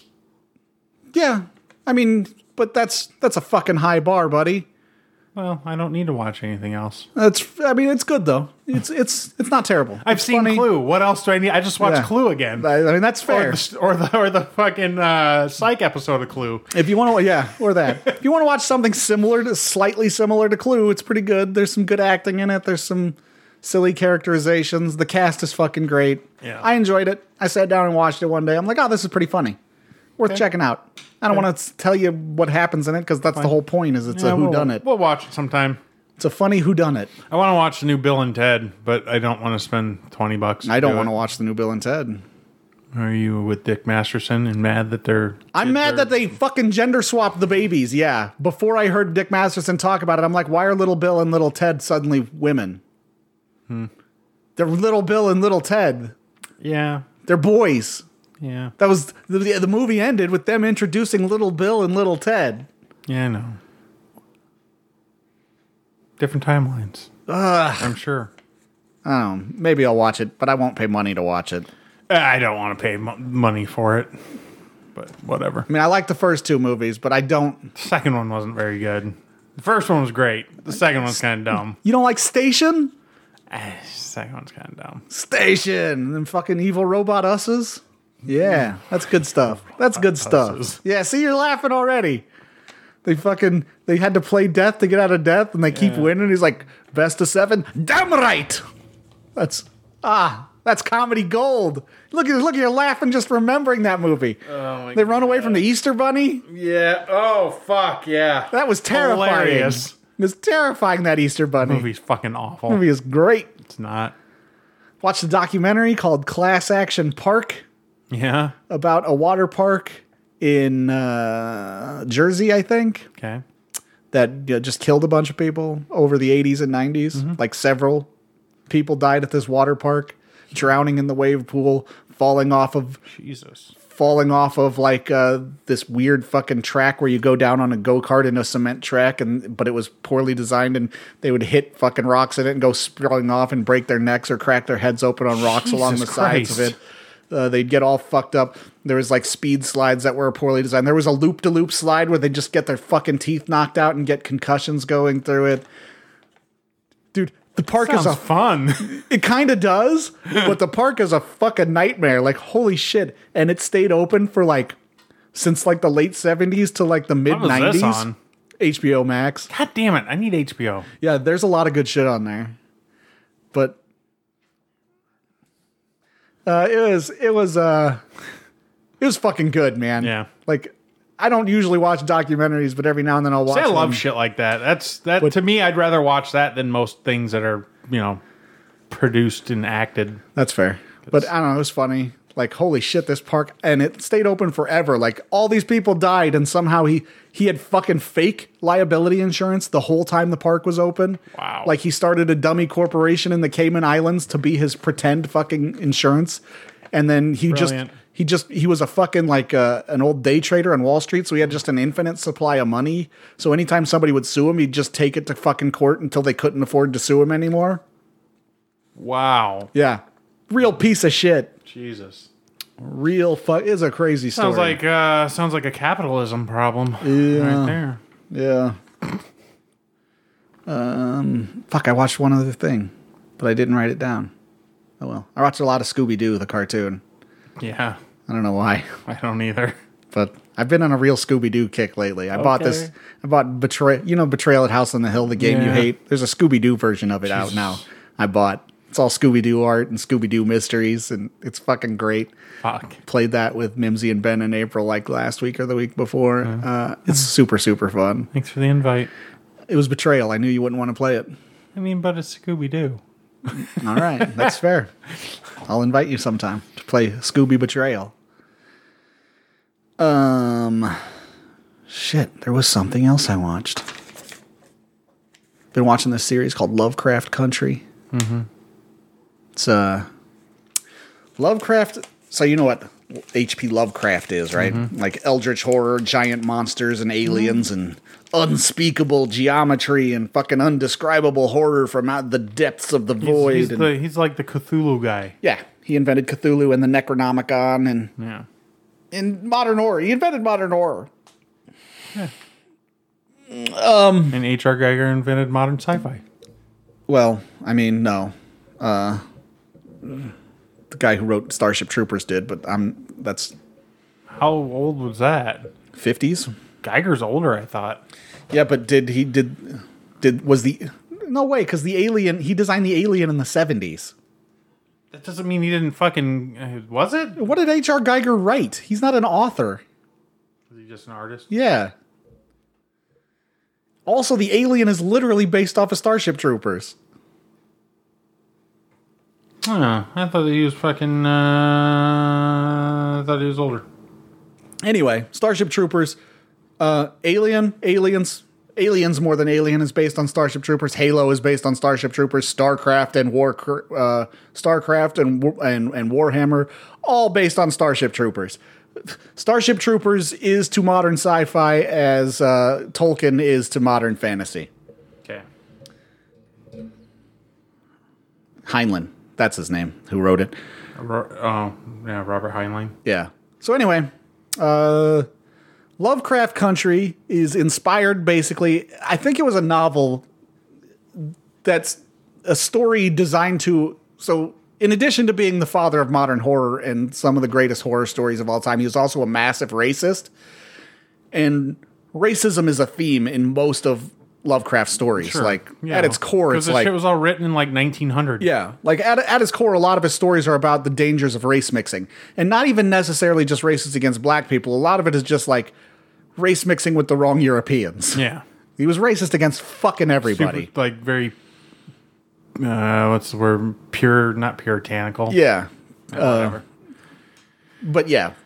Yeah, I mean, but that's that's a fucking high bar, buddy. Well, I don't need to watch anything else. That's. I mean, it's good though. It's it's it's not terrible. I've It's seen funny. Clue. What else do I need? I just watched Yeah. Clue again. I I mean, that's Or fair. the, or the or the fucking uh, Psych episode of Clue. If you want to, yeah, or that. If you want to watch something similar to, slightly similar to Clue, it's pretty good. There's some good acting in it. There's some silly characterizations. The cast is fucking great. Yeah. I enjoyed it. I sat down and watched it one day. I'm like, oh, this is pretty funny. Worth Okay. checking out. I don't Okay. want to tell you what happens in it because that's the whole point. Is it's Yeah, a we'll- whodunit. We'll watch it sometime. It's a funny whodunit. I want to watch the new Bill and Ted, but I don't want to spend twenty bucks. I don't do want to it. watch the new Bill and Ted. Are you with Dick Masterson and mad that they're? I'm mad that they fucking gender swapped the babies. Yeah. Before I heard Dick Masterson talk about it, I'm like, why are little Bill and little Ted suddenly women? Hmm. They're little Bill and little Ted. Yeah, They're boys. yeah, That was the, the, the movie ended with them introducing little Bill and little Ted. yeah. I know. Different timelines. Ugh. I'm sure. I don't know. Maybe I'll watch it, but I won't pay money to watch it. I don't want to pay mo- money for it, but whatever. I mean, I like the first two movies, but I don't. The second one wasn't very good. The first one was great. The second one's kind of dumb. You don't like Station? Ah, second one's kind of dumb. Station. And then fucking evil robot us's. Yeah, that's good stuff. That's good stuff. Us's. Yeah, see, you're laughing already. They fucking, they had to play death to get out of death, and they keep Yeah. winning. He's like, best of seven. Damn right. That's, ah, that's comedy gold. Look at, look, you're laughing just remembering that movie. Oh my They run away from the Easter Bunny. Yeah. Oh, fuck, yeah. That was terrifying. Hilarious. It was terrifying, that Easter Bunny. Movie's fucking awful. movie is great. It's not. Watched the documentary called Class Action Park Yeah. about a water park in uh, Jersey, I think, Okay. that you know, just killed a bunch of people over the eighties and nineties. Mm-hmm. Like several people died at this water park, drowning in the wave pool, falling off of Jesus. falling off of like uh, this weird fucking track where you go down on a go-kart in a cement track, and but it was poorly designed, and they would hit fucking rocks in it and go sprawling off and break their necks or crack their heads open on rocks Jesus along the sides of Christ. it. Uh, they'd get all fucked up. There was like speed slides that were poorly designed. There was a loop-de-loop slide where they just get their fucking teeth knocked out and get concussions going through it. Dude, the park Sounds is a fun. it kind of does, but the park is a fucking nightmare. Like, holy shit. And it stayed open for like, since like the late seventies to like the mid was this nineties. on? H B O Max. God damn it. I need H B O. Yeah, there's a lot of good shit on there. But uh, it was, it was, uh, it was fucking good, man. Yeah. Like, I don't usually watch documentaries, but every now and then I'll watch See, I love them. shit like that. That's that to me. I'd rather watch that than most things that are you know produced and acted. That's fair. But I don't know, it was funny. Like, holy shit, this park, and it stayed open forever. Like, all these people died, and somehow he he had fucking fake liability insurance the whole time the park was open. Wow. Like, he started a dummy corporation in the Cayman Islands to be his pretend fucking insurance, and then he Brilliant. just he just he was a fucking like uh, an old day trader on Wall Street, so he had just an infinite supply of money. So anytime somebody would sue him, he'd just take it to fucking court until they couldn't afford to sue him anymore. Wow. Yeah, real piece of shit. Jesus. Real fuck is a crazy story. Sounds like uh, sounds like a capitalism problem. Yeah. Right there. Yeah. Um. Fuck. I watched one other thing, but I didn't write it down. Oh well. I watched a lot of Scooby Doo, the cartoon. Yeah. I don't know why, I don't either. but I've been on a real Scooby Doo kick lately. I bought this. Okay. I bought Betray. You know, Betrayal at House on the Hill, the game you Yeah. hate. There's a Scooby Doo version of it out Jesus. now. I bought. It's all Scooby Doo art and Scooby Doo mysteries, and it's fucking great. Fuck. Played that with Mimsy and Ben and April like last week or the week before. Uh, it's super super fun. Thanks for the invite. It was Betrayal. I knew you wouldn't want to play it. I mean, but it's Scooby Doo. All right, that's fair. I'll invite you sometime to play Scooby Betrayal. Um, shit, there was something else I watched. Been watching this series called Lovecraft Country. Mm-hmm. It's uh, Lovecraft. So you know what H P Lovecraft is, right? Mm-hmm. Like eldritch horror, giant monsters and aliens, and unspeakable geometry and fucking undescribable horror from out the depths of the He's, void. he's, and, the, he's like the Cthulhu guy. yeah, he invented Cthulhu and the Necronomicon, and Yeah. in modern horror, he invented modern horror. And H R. Geiger invented modern sci-fi. Well, I mean, no, uh, the guy who wrote Starship Troopers did, but I'm that's How old was that? fifties. Geiger's older, I thought. Yeah, but did he did did was the no way because the alien he designed the alien in the seventies. That doesn't mean he didn't fucking... Uh, was it? What did H R. Geiger write? He's not an author. Was he just an artist? Yeah. Also, the alien is literally based off of Starship Troopers. Huh, I thought he was fucking... Uh, I thought he was older. Anyway, Starship Troopers, uh, Alien, Aliens, Aliens more than Alien is based on Starship Troopers. Halo is based on Starship Troopers. Starcraft and War, uh, Starcraft and, and and Warhammer, all based on Starship Troopers. Starship Troopers is to modern sci-fi as uh, Tolkien is to modern fantasy. Okay. Heinlein, that's his name, who wrote it. Ro- oh, yeah, Robert Heinlein. Yeah. So anyway, uh, Lovecraft Country is inspired basically, I think it was a novel that's a story designed to so. In addition to being the father of modern horror and some of the greatest horror stories of all time, he was also a massive racist. And racism is a theme in most of Lovecraft stories. Sure. Like, Yeah. at its core, Because it's the like... shit was all written in like nineteen hundred. Yeah. Like, at, at its core, a lot of his stories are about the dangers of race mixing. And not even necessarily just racist against black people. A lot of it is just, like, race mixing with the wrong Europeans. Yeah. He was racist against fucking everybody. Super, like very, uh, what's the word? Pure, not puritanical. Yeah. Uh, whatever. But yeah.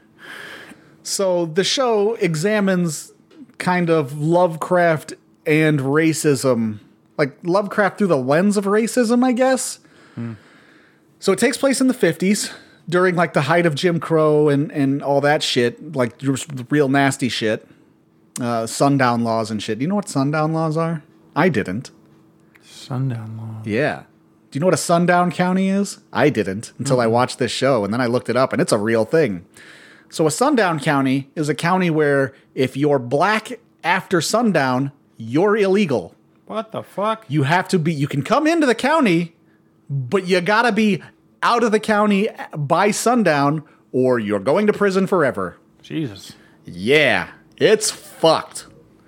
So the show examines kind of Lovecraft and racism, like Lovecraft through the lens of racism, I guess. Hmm. So it takes place in the fifties during like the height of Jim Crow and, and all that shit, like real nasty shit. Uh, sundown laws and shit. Do you know what sundown laws are? I didn't. Sundown law. Yeah. Do you know what a sundown county is? I didn't until mm-hmm. I watched this show, and then I looked it up, and it's a real thing. So a sundown county is a county where if you're black after sundown, you're illegal. What the fuck? You have to be, you can come into the county, but you gotta be out of the county by sundown, or you're going to prison forever. Jesus. Yeah, it's fucked.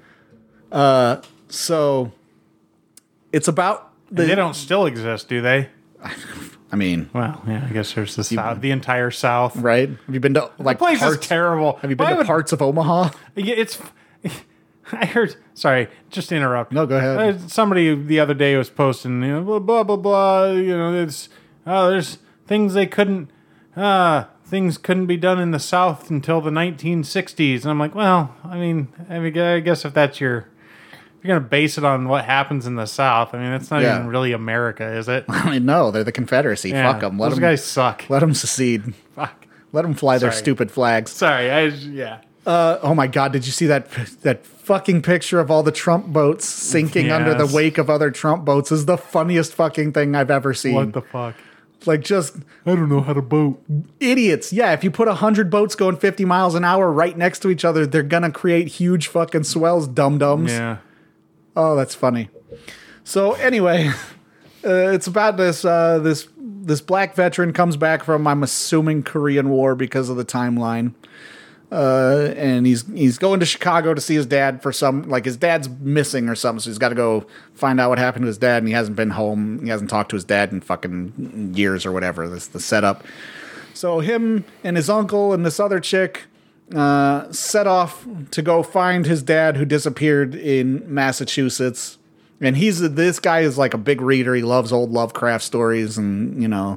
Uh, so it's about... The, they don't still exist, do they? I mean, well, yeah, I guess there's the South, the entire South, right? Have you been to like the place parts, is terrible? Have you been Why to would, parts of Omaha? Yeah, it's. I heard. Sorry, just to interrupt. No, go ahead. Uh, somebody the other day was posting, you know, blah blah blah blah. You know, it's oh, there's things they couldn't. Uh, things couldn't be done in the South until the nineteen sixties, and I'm like, well, I mean, I mean, I guess if that's your. You're going to base it on what happens in the South. I mean, it's not yeah. even really America, is it? I mean, no, they're the Confederacy. Yeah, Fuck them. Let those them, guys suck. Let them secede. Fuck. Let them fly Sorry. their stupid flags. Sorry, I yeah. Uh, oh my God, did you see that that fucking picture of all the Trump boats sinking yes. under the wake of other Trump boats is the funniest fucking thing I've ever seen. What the fuck? Like just... I don't know how to boat. Idiots. Yeah, if you put one hundred boats going fifty miles an hour right next to each other, they're going to create huge fucking swells, dum-dums. Yeah. Oh, that's funny. So anyway, uh, it's about this uh, this this black veteran comes back from, I'm assuming, Korean War because of the timeline, uh, and he's he's going to Chicago to see his dad for some, like his dad's missing or something, so he's got to go find out what happened to his dad, and he hasn't been home, he hasn't talked to his dad in fucking years or whatever. That's the setup. So him and his uncle and this other chick Uh, set off to go find his dad who disappeared in Massachusetts. And he's this guy is like a big reader. He loves old Lovecraft stories and, you know.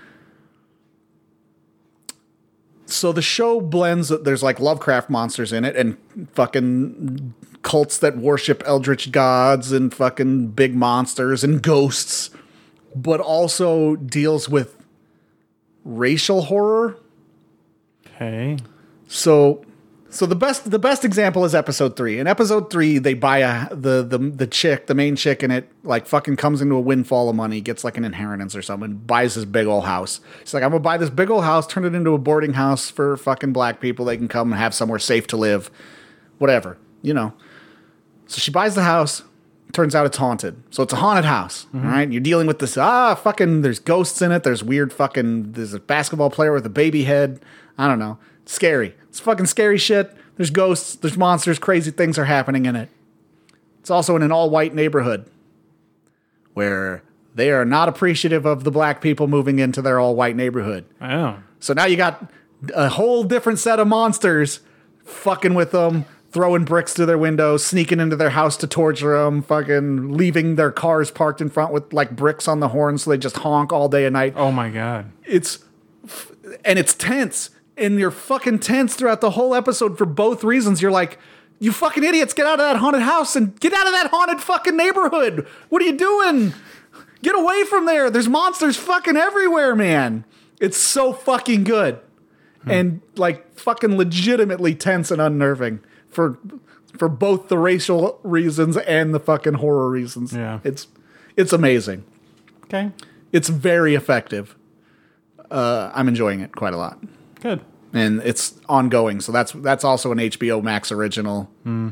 So the show blends, there's like Lovecraft monsters in it and fucking cults that worship eldritch gods and fucking big monsters and ghosts, but also deals with racial horror. Okay. So, so the best the best example is episode three. In episode three, they buy a the the the chick, the main chick in it, like fucking comes into a windfall of money, gets like an inheritance or something, buys this big old house. She's like, I'm gonna buy this big old house, turn it into a boarding house for fucking black people. They can come and have somewhere safe to live, whatever, you know. So she buys the house. Turns out it's haunted. So it's a haunted house, mm-hmm. all right? You're dealing with this, ah, fucking, there's ghosts in it. There's weird fucking, there's a basketball player with a baby head. I don't know. It's scary. It's fucking scary shit. There's ghosts. There's monsters. Crazy things are happening in it. It's also in an all-white neighborhood where they are not appreciative of the black people moving into their all-white neighborhood. Oh. So now you got a whole different set of monsters fucking with them, throwing bricks through their windows, sneaking into their house to torture them, fucking leaving their cars parked in front with like bricks on the horns so they just honk all day and night. Oh my God. It's, and it's tense. And you're fucking tense throughout the whole episode for both reasons. You're like, you fucking idiots, get out of that haunted house and get out of that haunted fucking neighborhood. What are you doing? Get away from there. There's monsters fucking everywhere, man. It's so fucking good. Hmm. And like fucking legitimately tense and unnerving for for both the racial reasons and the fucking horror reasons. Yeah. It's it's amazing. Okay. It's very effective. Uh, I'm enjoying it quite a lot. Good. And it's ongoing, so that's that's also an H B O Max original. Mm.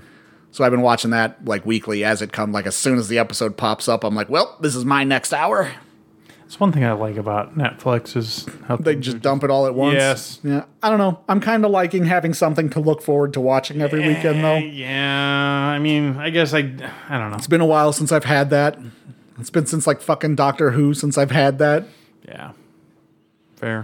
So I've been watching that like weekly as it comes. Like as soon as the episode pops up, I'm like, well, this is my next hour. That's one thing I like about Netflix is how They things just are dump it all at once. Yes. Yeah. I don't know. I'm kind of liking having something to look forward to watching every weekend, though. Yeah, I mean, I guess I, I don't know. It's been a while since I've had that. It's been since like fucking Doctor Who since I've had that. Yeah, fair.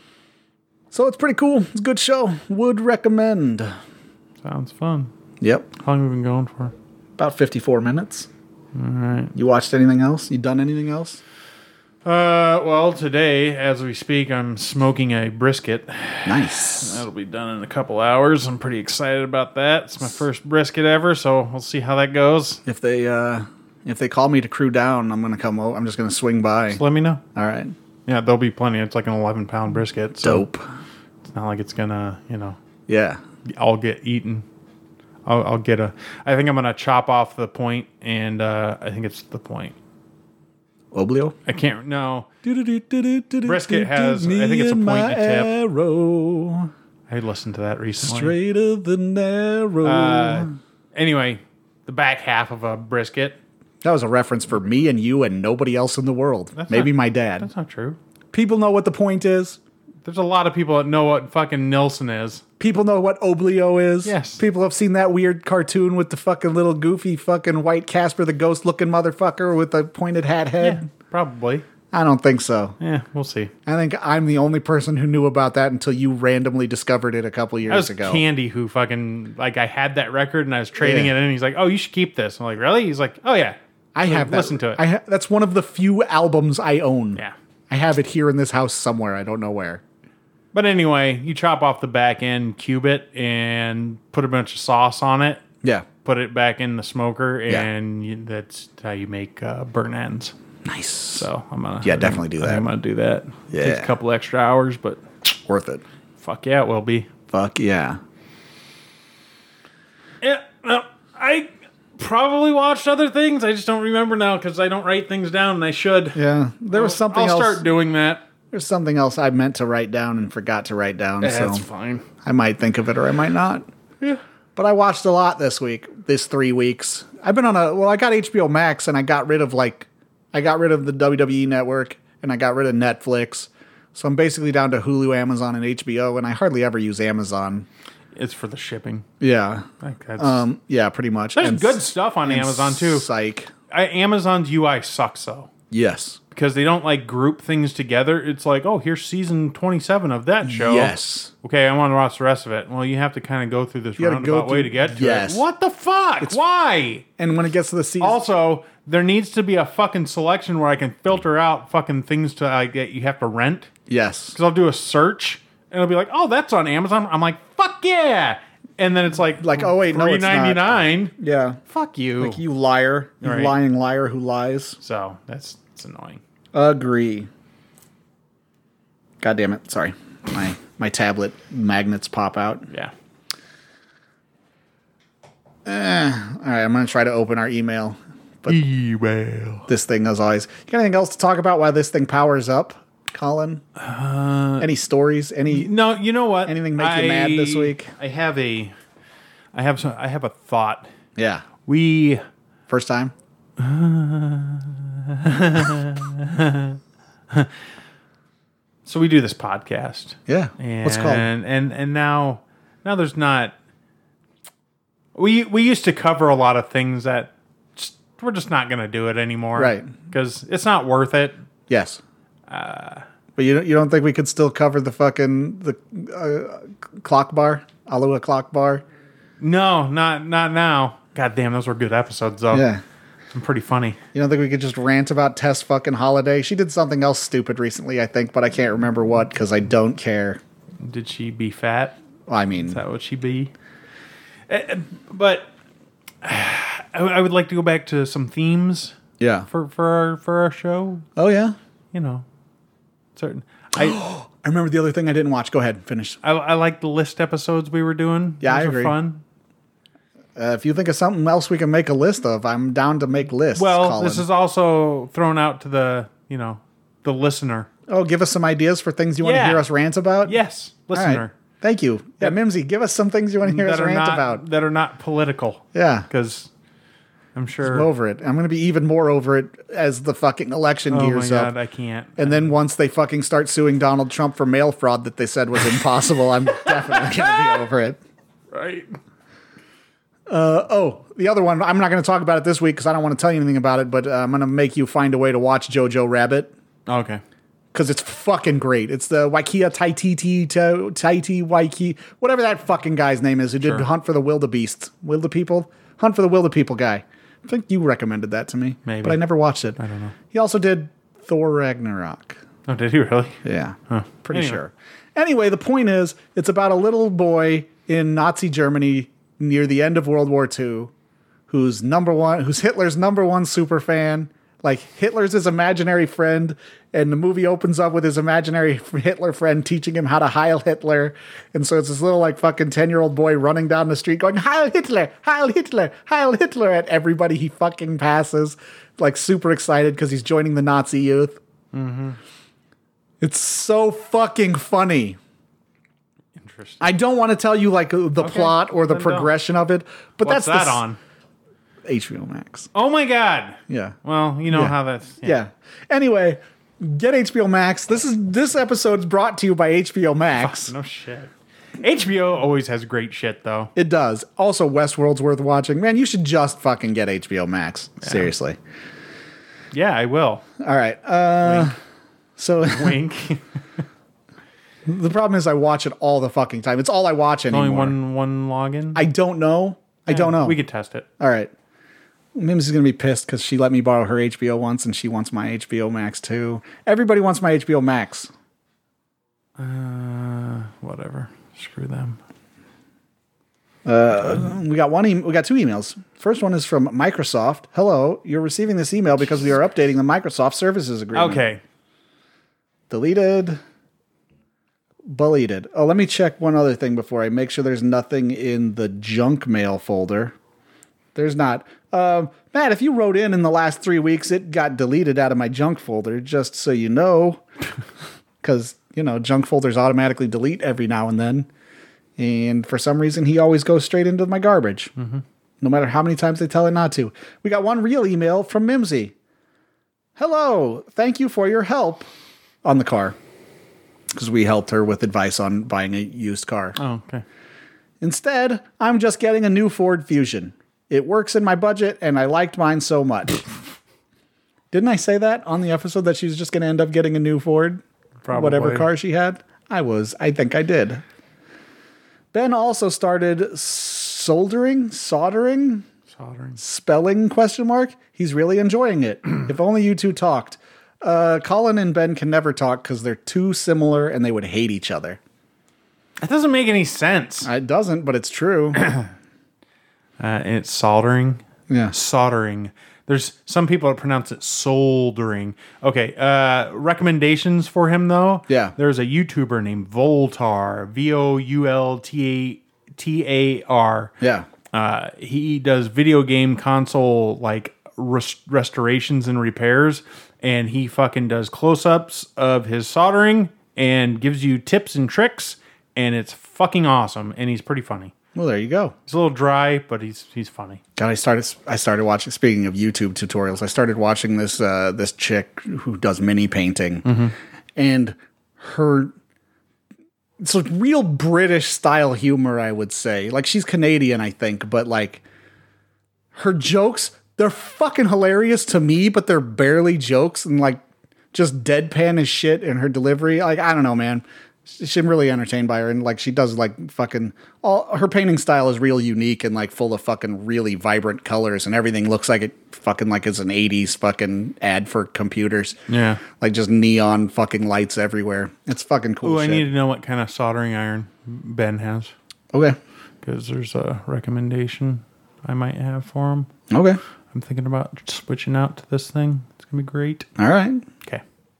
So it's pretty cool. It's a good show. Would recommend. Sounds fun. Yep. How long have we been going for? About fifty-four minutes. All right. You watched anything else? You done anything else? Uh, well, today, as we speak, I'm smoking a brisket. Nice. That'll be done in a couple hours. I'm pretty excited about that. It's my first brisket ever, so we'll see how that goes. If they uh, if they call me to crew down, I'm gonna come. over. I'm just gonna swing by. Just let me know. All right. Yeah, there'll be plenty. It's like an eleven pound brisket. So Dope. It's not like it's gonna, you know, Yeah. all get eaten. I'll, I'll get a. I think I'm gonna chop off the point, and uh, I think it's the point. Oblio. I can't. No, Brisket Brisket has- I think it's a point and a tip. Arrow, I listened to that recently. straight of the narrow. Uh, anyway, the back half of a brisket. that was a reference for me and you and nobody else in the world. That's Maybe not- my dad. That's not true. People know what the point is. There's a lot of people that know what fucking Nilsson is. People know what Oblio is. Yes. People have seen that weird cartoon with the fucking little goofy fucking white Casper the Ghost looking motherfucker with a pointed hat head. Probably. I don't think so. Yeah, we'll see. I think I'm the only person who knew about that until you randomly discovered it a couple years That was ago. Candy who fucking, like, I had that record and I was trading Yeah. it in. And he's like, oh, you should keep this. I'm like, really? He's like, oh, yeah. I have that. Listen to it. I ha- that's one of the few albums I own. Yeah. I have it here in this house somewhere. I don't know where. But anyway, you chop off the back end, cube it, and put a bunch of sauce on it. Yeah. Put it back in the smoker, Yeah. and you, that's how you make uh, burnt ends. Nice. So I'm gonna Yeah, definitely do I think that. I'm gonna do that. Yeah. Takes a couple extra hours, but Worth it. fuck yeah, it will be. Fuck yeah. Yeah, no, I probably watched other things. I just don't remember now because I don't write things down, and I should. Yeah. There was something I'll else. start doing that. There's something else I meant to write down and forgot to write down. so That's fine. I might think of it or I might not. Yeah. But I watched a lot this week, this three weeks. I've been on a, well, I got H B O Max and I got rid of like, I got rid of the W W E network and I got rid of Netflix. So I'm basically down to Hulu, Amazon, and H B O, and I hardly ever use Amazon. It's for the shipping. Yeah. Like that's, Um, yeah, pretty much. there's And good s- stuff on and Amazon too. Psych. I, Amazon's U I sucks though. Yes. Because they don't like group things together. It's like, oh, here's season twenty-seven of that show. Yes. Okay, I want to watch the rest of it. Well, you have to kind of go through this You gotta go roundabout way through- to get to yes. it. What the fuck? Why? And when it gets to the season, Also, there needs to be a fucking selection where I can filter out fucking things to like that you have to rent. yes. Because I'll do a search and it'll be like, oh, that's on Amazon. I'm like, fuck yeah. And then it's like, Like, oh, wait, no, it's not. three ninety-nine. Yeah. Fuck you. Like you liar. You Right. lying liar who lies. So that's it's annoying. Agree. God damn it. Sorry. My my tablet magnets pop out. Yeah. All right, I'm going to try to open our email. But Email. this thing, as always. You got anything else to talk about while this thing powers up, Colin? Uh, Any stories? Any? No, you know what? Anything make you mad this week? I have a, I have some, I have a thought. Yeah. We First time? so we do this podcast. Yeah. And, What's it called? And and and now now there's not. We we used to cover a lot of things that just, we're just not going to do it anymore, Right. Because it's not worth it. Yes. Uh, but you don't, you don't think we could still cover the fucking the uh, clock bar, Alua clock bar? No, not not now. God damn, those were good episodes though. Yeah. I'm pretty funny. You don't think we could just rant about Tess fucking Holiday? She did something else stupid recently, I think, but I can't remember what because I don't care. Did she be fat? Well, I mean, Is that what she be? Uh, but I, I would like to go back to some themes yeah. for for our for our show. Oh yeah. You know, certain. I I remember the other thing I didn't watch. Go ahead, finish. I, I like the list episodes we were doing. Yeah, I Those agree. Were fun. Uh, if you think of something else we can make a list of, I'm down to make lists. Well, Colin. this is also thrown out to the you know the listener. Oh, give us some ideas for things you want to Yeah. hear us rant about. Yes, All listener. Thank you. Yeah, Mimsy, give us some things you want to hear us that are rant not about. that are not political. Yeah. Because I'm sure. I'm over it. I'm going to be even more over it as the fucking election Oh my gears up. god, I can't. And then once they fucking start suing Donald Trump for mail fraud that they said was impossible, I'm definitely going to be over it. Right. Uh, oh, the other one, I'm not going to talk about it this week because I don't want to tell you anything about it, but uh, I'm going to make you find a way to watch Jojo Rabbit Okay. because it's fucking great. It's the Waikea Taititi, Taiti Waikea, whatever that fucking guy's name is who did Sure. Hunt for the Wildebeest. Wildepeople? Hunt for the Wildepeople guy. I think you recommended that to me. Maybe. But I never watched it. I don't know. He also did Thor Ragnarok. Oh, did he really? Yeah, Huh. pretty Anyway. sure. Anyway, the point is, it's about a little boy in Nazi Germany near the end of World War Two, who's number one, who's Hitler's number one super fan. Like Hitler's his imaginary friend, and the movie opens up with his imaginary Hitler friend teaching him how to Heil Hitler. And so it's this little like fucking ten year old boy running down the street going Heil Hitler, Heil Hitler, Heil Hitler at everybody he fucking passes, like super excited because he's joining the Nazi youth. Mm-hmm. It's so fucking funny. Interesting. I don't want to tell you like the Okay, plot or the then don't. progression of it, but What's that's that the, on? H B O Max. Oh my god. Yeah. Well, you know Yeah. how that's. Yeah. Anyway, get H B O Max. This is this episode is brought to you by H B O Max. No shit. H B O always has great shit though. It does. Also, Westworld's worth watching. Man, you should just fucking get H B O Max. Seriously. Yeah, I will. All right. Uh, so Wink. the problem is I watch it all the fucking time. It's all I watch anymore. Only one one login. I don't know. I don't know. We could test it. All right. Mims is going to be pissed because she let me borrow her H B O once and she wants my H B O Max too. Everybody wants my H B O Max. Uh, whatever. Screw them. Uh, we got one. E- we got two emails. First one is from Microsoft. Hello, you're receiving this email because we are updating the Microsoft Services Agreement. Okay. Deleted. Deleted. Oh, let me check one other thing before I make sure there's nothing in the junk mail folder. There's not. Um, Matt, if you wrote in in the last three weeks, it got deleted out of my junk folder, just so you know. Because, you know, junk folders automatically delete every now and then. And for some reason, he always goes straight into my garbage. Mm-hmm. No matter how many times they tell it not to. We got one real email from Mimsy. Hello. Thank you for your help on the car. Because we helped her with advice on buying a used car. Oh, okay. Instead, I'm just getting a new Ford Fusion. It works in my budget, and I liked mine so much. Didn't I say that on the episode that she's just going to end up getting a new Ford? Probably. Whatever car she had? I was. I think I did. Ben also started soldering, soldering, Soldering. spelling question mark. He's really enjoying it. If only you two talked. Uh, Colin and Ben can never talk because they're too similar and they would hate each other. That doesn't make any sense. It doesn't, but it's true. Uh, and it's soldering. Yeah. Soldering. There's some people that pronounce it soldering. Okay. Uh, recommendations for him though. Yeah. There's a YouTuber named Voltar. V O U L T A R. Yeah. Uh, he does video game console like res- restorations and repairs, and he fucking does close-ups of his soldering and gives you tips and tricks, and it's fucking awesome. And he's pretty funny. Well, there you go. He's a little dry, but he's he's funny. God, I started. I started watching. Speaking of YouTube tutorials, I started watching this uh, this chick who does mini painting, Mm-hmm. and her. It's like real British style humor, I would say. Like she's Canadian, I think, but like her jokes, they're fucking hilarious to me, but they're barely jokes and like just deadpan as shit in her delivery. Like I don't know, man. I'm really entertained by her, and like she does like fucking all her painting style is real unique and like full of fucking really vibrant colors, and everything looks like it fucking like it's an eighties fucking ad for computers. Yeah. Like just neon fucking lights everywhere. It's fucking cool Oh, I shit. need to know what kind of soldering iron Ben has, Okay. because there's a recommendation I might have for him. Okay. I'm thinking about switching out to this thing. It's gonna be great. All right. Okay.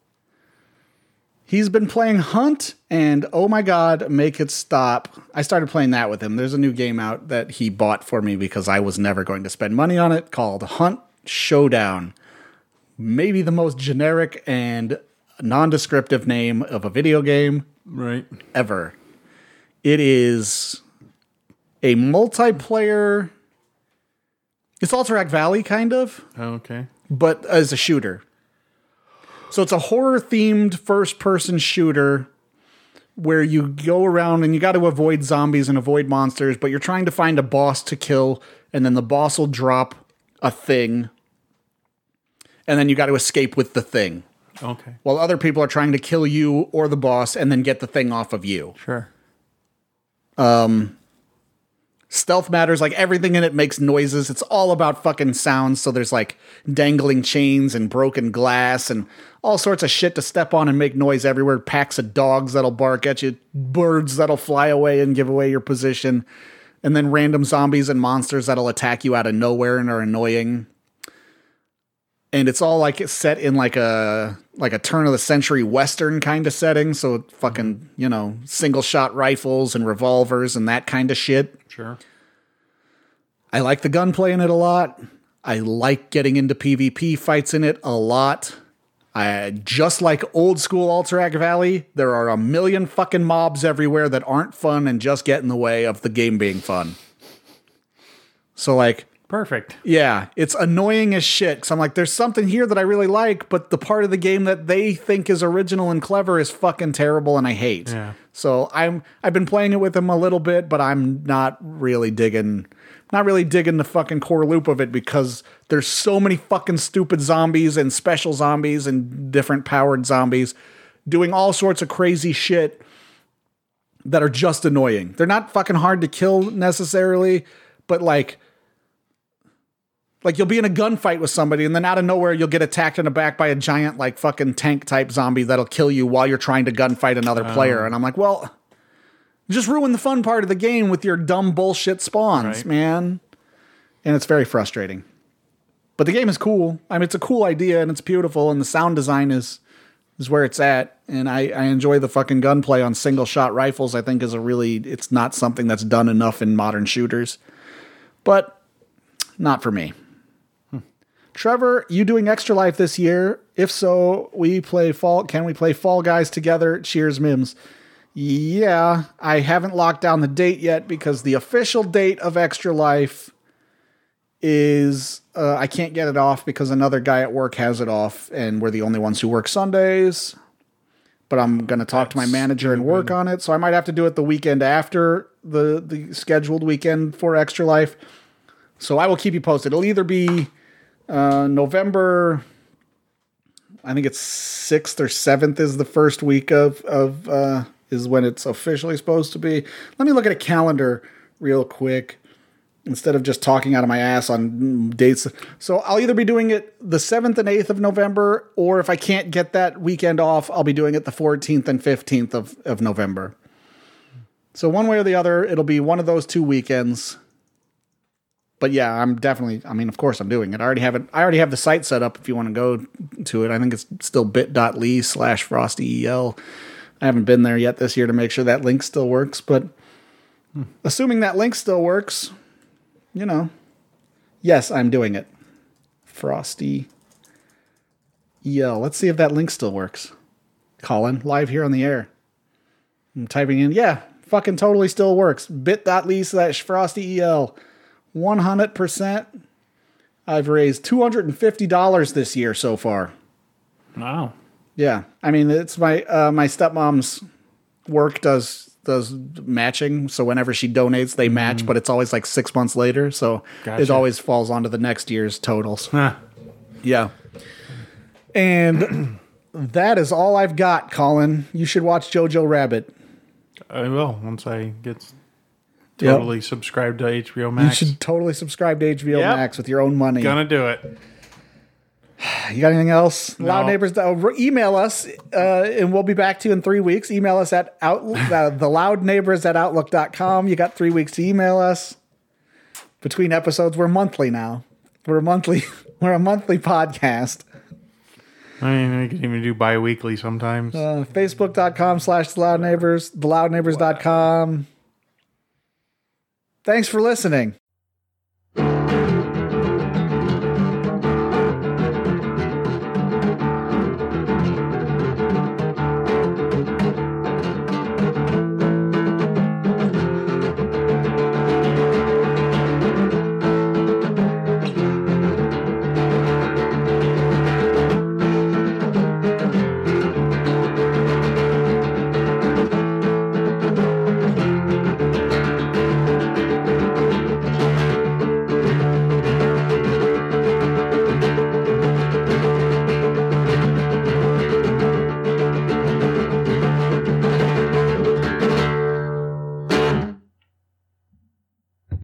He's been playing Hunt, and oh my god, make it stop. I started playing that with him. There's a new game out that he bought for me because I was never going to spend money on it, called Hunt Showdown. Maybe the most generic and nondescriptive name of a video game Right. ever. It is a multiplayer. It's Alterac Valley, kind of. Oh, okay. But as a shooter. So it's a horror-themed first-person shooter where you go around and you got to avoid zombies and avoid monsters, but you're trying to find a boss to kill, and then the boss will drop a thing, and then you got to escape with the thing. Okay. While other people are trying to kill you or the boss and then get the thing off of you. Sure. Stealth matters, like everything in it makes noises. It's all about fucking sounds. So there's like dangling chains and broken glass and all sorts of shit to step on and make noise everywhere. Packs of dogs that'll bark at you, birds that'll fly away and give away your position, and then random zombies and monsters that'll attack you out of nowhere and are annoying. And it's all like it's set in like a like a turn of the century Western kind of setting. So fucking, you know, single shot rifles and revolvers and that kind of shit. Sure. I like the gunplay in it a lot. I like getting into PvP fights in it a lot. I just like old school Alterac Valley. There are a million fucking mobs everywhere that aren't fun and just get in the way of the game being fun. So like, perfect. Yeah, it's annoying as shit. Cause I'm like, there's something here that I really like, but the part of the game that they think is original and clever is fucking terrible and I hate. Yeah. So I'm I've been playing it with them a little bit, but I'm not really digging not really digging the fucking core loop of it because there's so many fucking stupid zombies and special zombies and different powered zombies doing all sorts of crazy shit that are just annoying. They're not fucking hard to kill necessarily, but like Like, you'll be in a gunfight with somebody, and then out of nowhere, you'll get attacked in the back by a giant, like, fucking tank-type zombie that'll kill you while you're trying to gunfight another oh. player. And I'm like, well, just ruin the fun part of the game with your dumb bullshit spawns, right. man. And it's very frustrating. But the game is cool. I mean, it's a cool idea, and it's beautiful, and the sound design is is where it's at. And I, I enjoy the fucking gunplay on single-shot rifles. I think is a really... It's not something that's done enough in modern shooters. But not for me. Trevor, you doing Extra Life this year? If so, we play Fall. Can we play Fall Guys together? Cheers, Mims. Yeah, I haven't locked down the date yet because the official date of Extra Life is uh, I can't get it off because another guy at work has it off, and we're the only ones who work Sundays. But I'm going to talk That's to my manager and work on it, so I might have to do it the weekend after the the scheduled weekend for Extra Life. So I will keep you posted. It'll either be Uh, November, I think it's sixth or seventh is the first week of, of uh, is when it's officially supposed to be. Let me look at a calendar real quick instead of just talking out of my ass on dates. So I'll either be doing it the seventh and eighth of November, or if I can't get that weekend off, I'll be doing it the fourteenth and fifteenth of, of November. So one way or the other, it'll be one of those two weekends. But yeah, I'm definitely, I mean, of course I'm doing it. I already have it. I already have the site set up if you want to go to it. I think it's still bit.ly slash frostyel. I haven't been there yet this year to make sure that link still works. But hmm. assuming that link still works, you know, yes, I'm doing it. Frosty E-L. Let's see if that link still works. Colin, live here on the air. I'm typing in, yeah, fucking totally still works. bit.ly slash Frosty EL. one hundred percent. I've raised two hundred fifty dollars this year so far. Wow. Yeah. I mean, it's my uh, my stepmom's work does does matching. So whenever she donates, they match, mm. but it's always like six months later. So gotcha. It always falls onto the next year's totals. Huh. Yeah. And that is all I've got, Colin. You should watch Jojo Rabbit. I will once I get totally yep. subscribed to H B O Max. You should totally subscribe to H B O yep. Max with your own money. Gonna do it. You got anything else? No. Loud Neighbors, uh, email us, uh, and we'll be back to you in three weeks. Email us at out, uh, the loud neighbors at outlook dot com. You got three weeks to email us. Between episodes, we're monthly now. We're a monthly. We're a monthly podcast. I mean, we can even do bi-weekly sometimes. Uh, Facebook.com slash The Loud Neighbors, the loud neighbors dot com. Thanks for listening.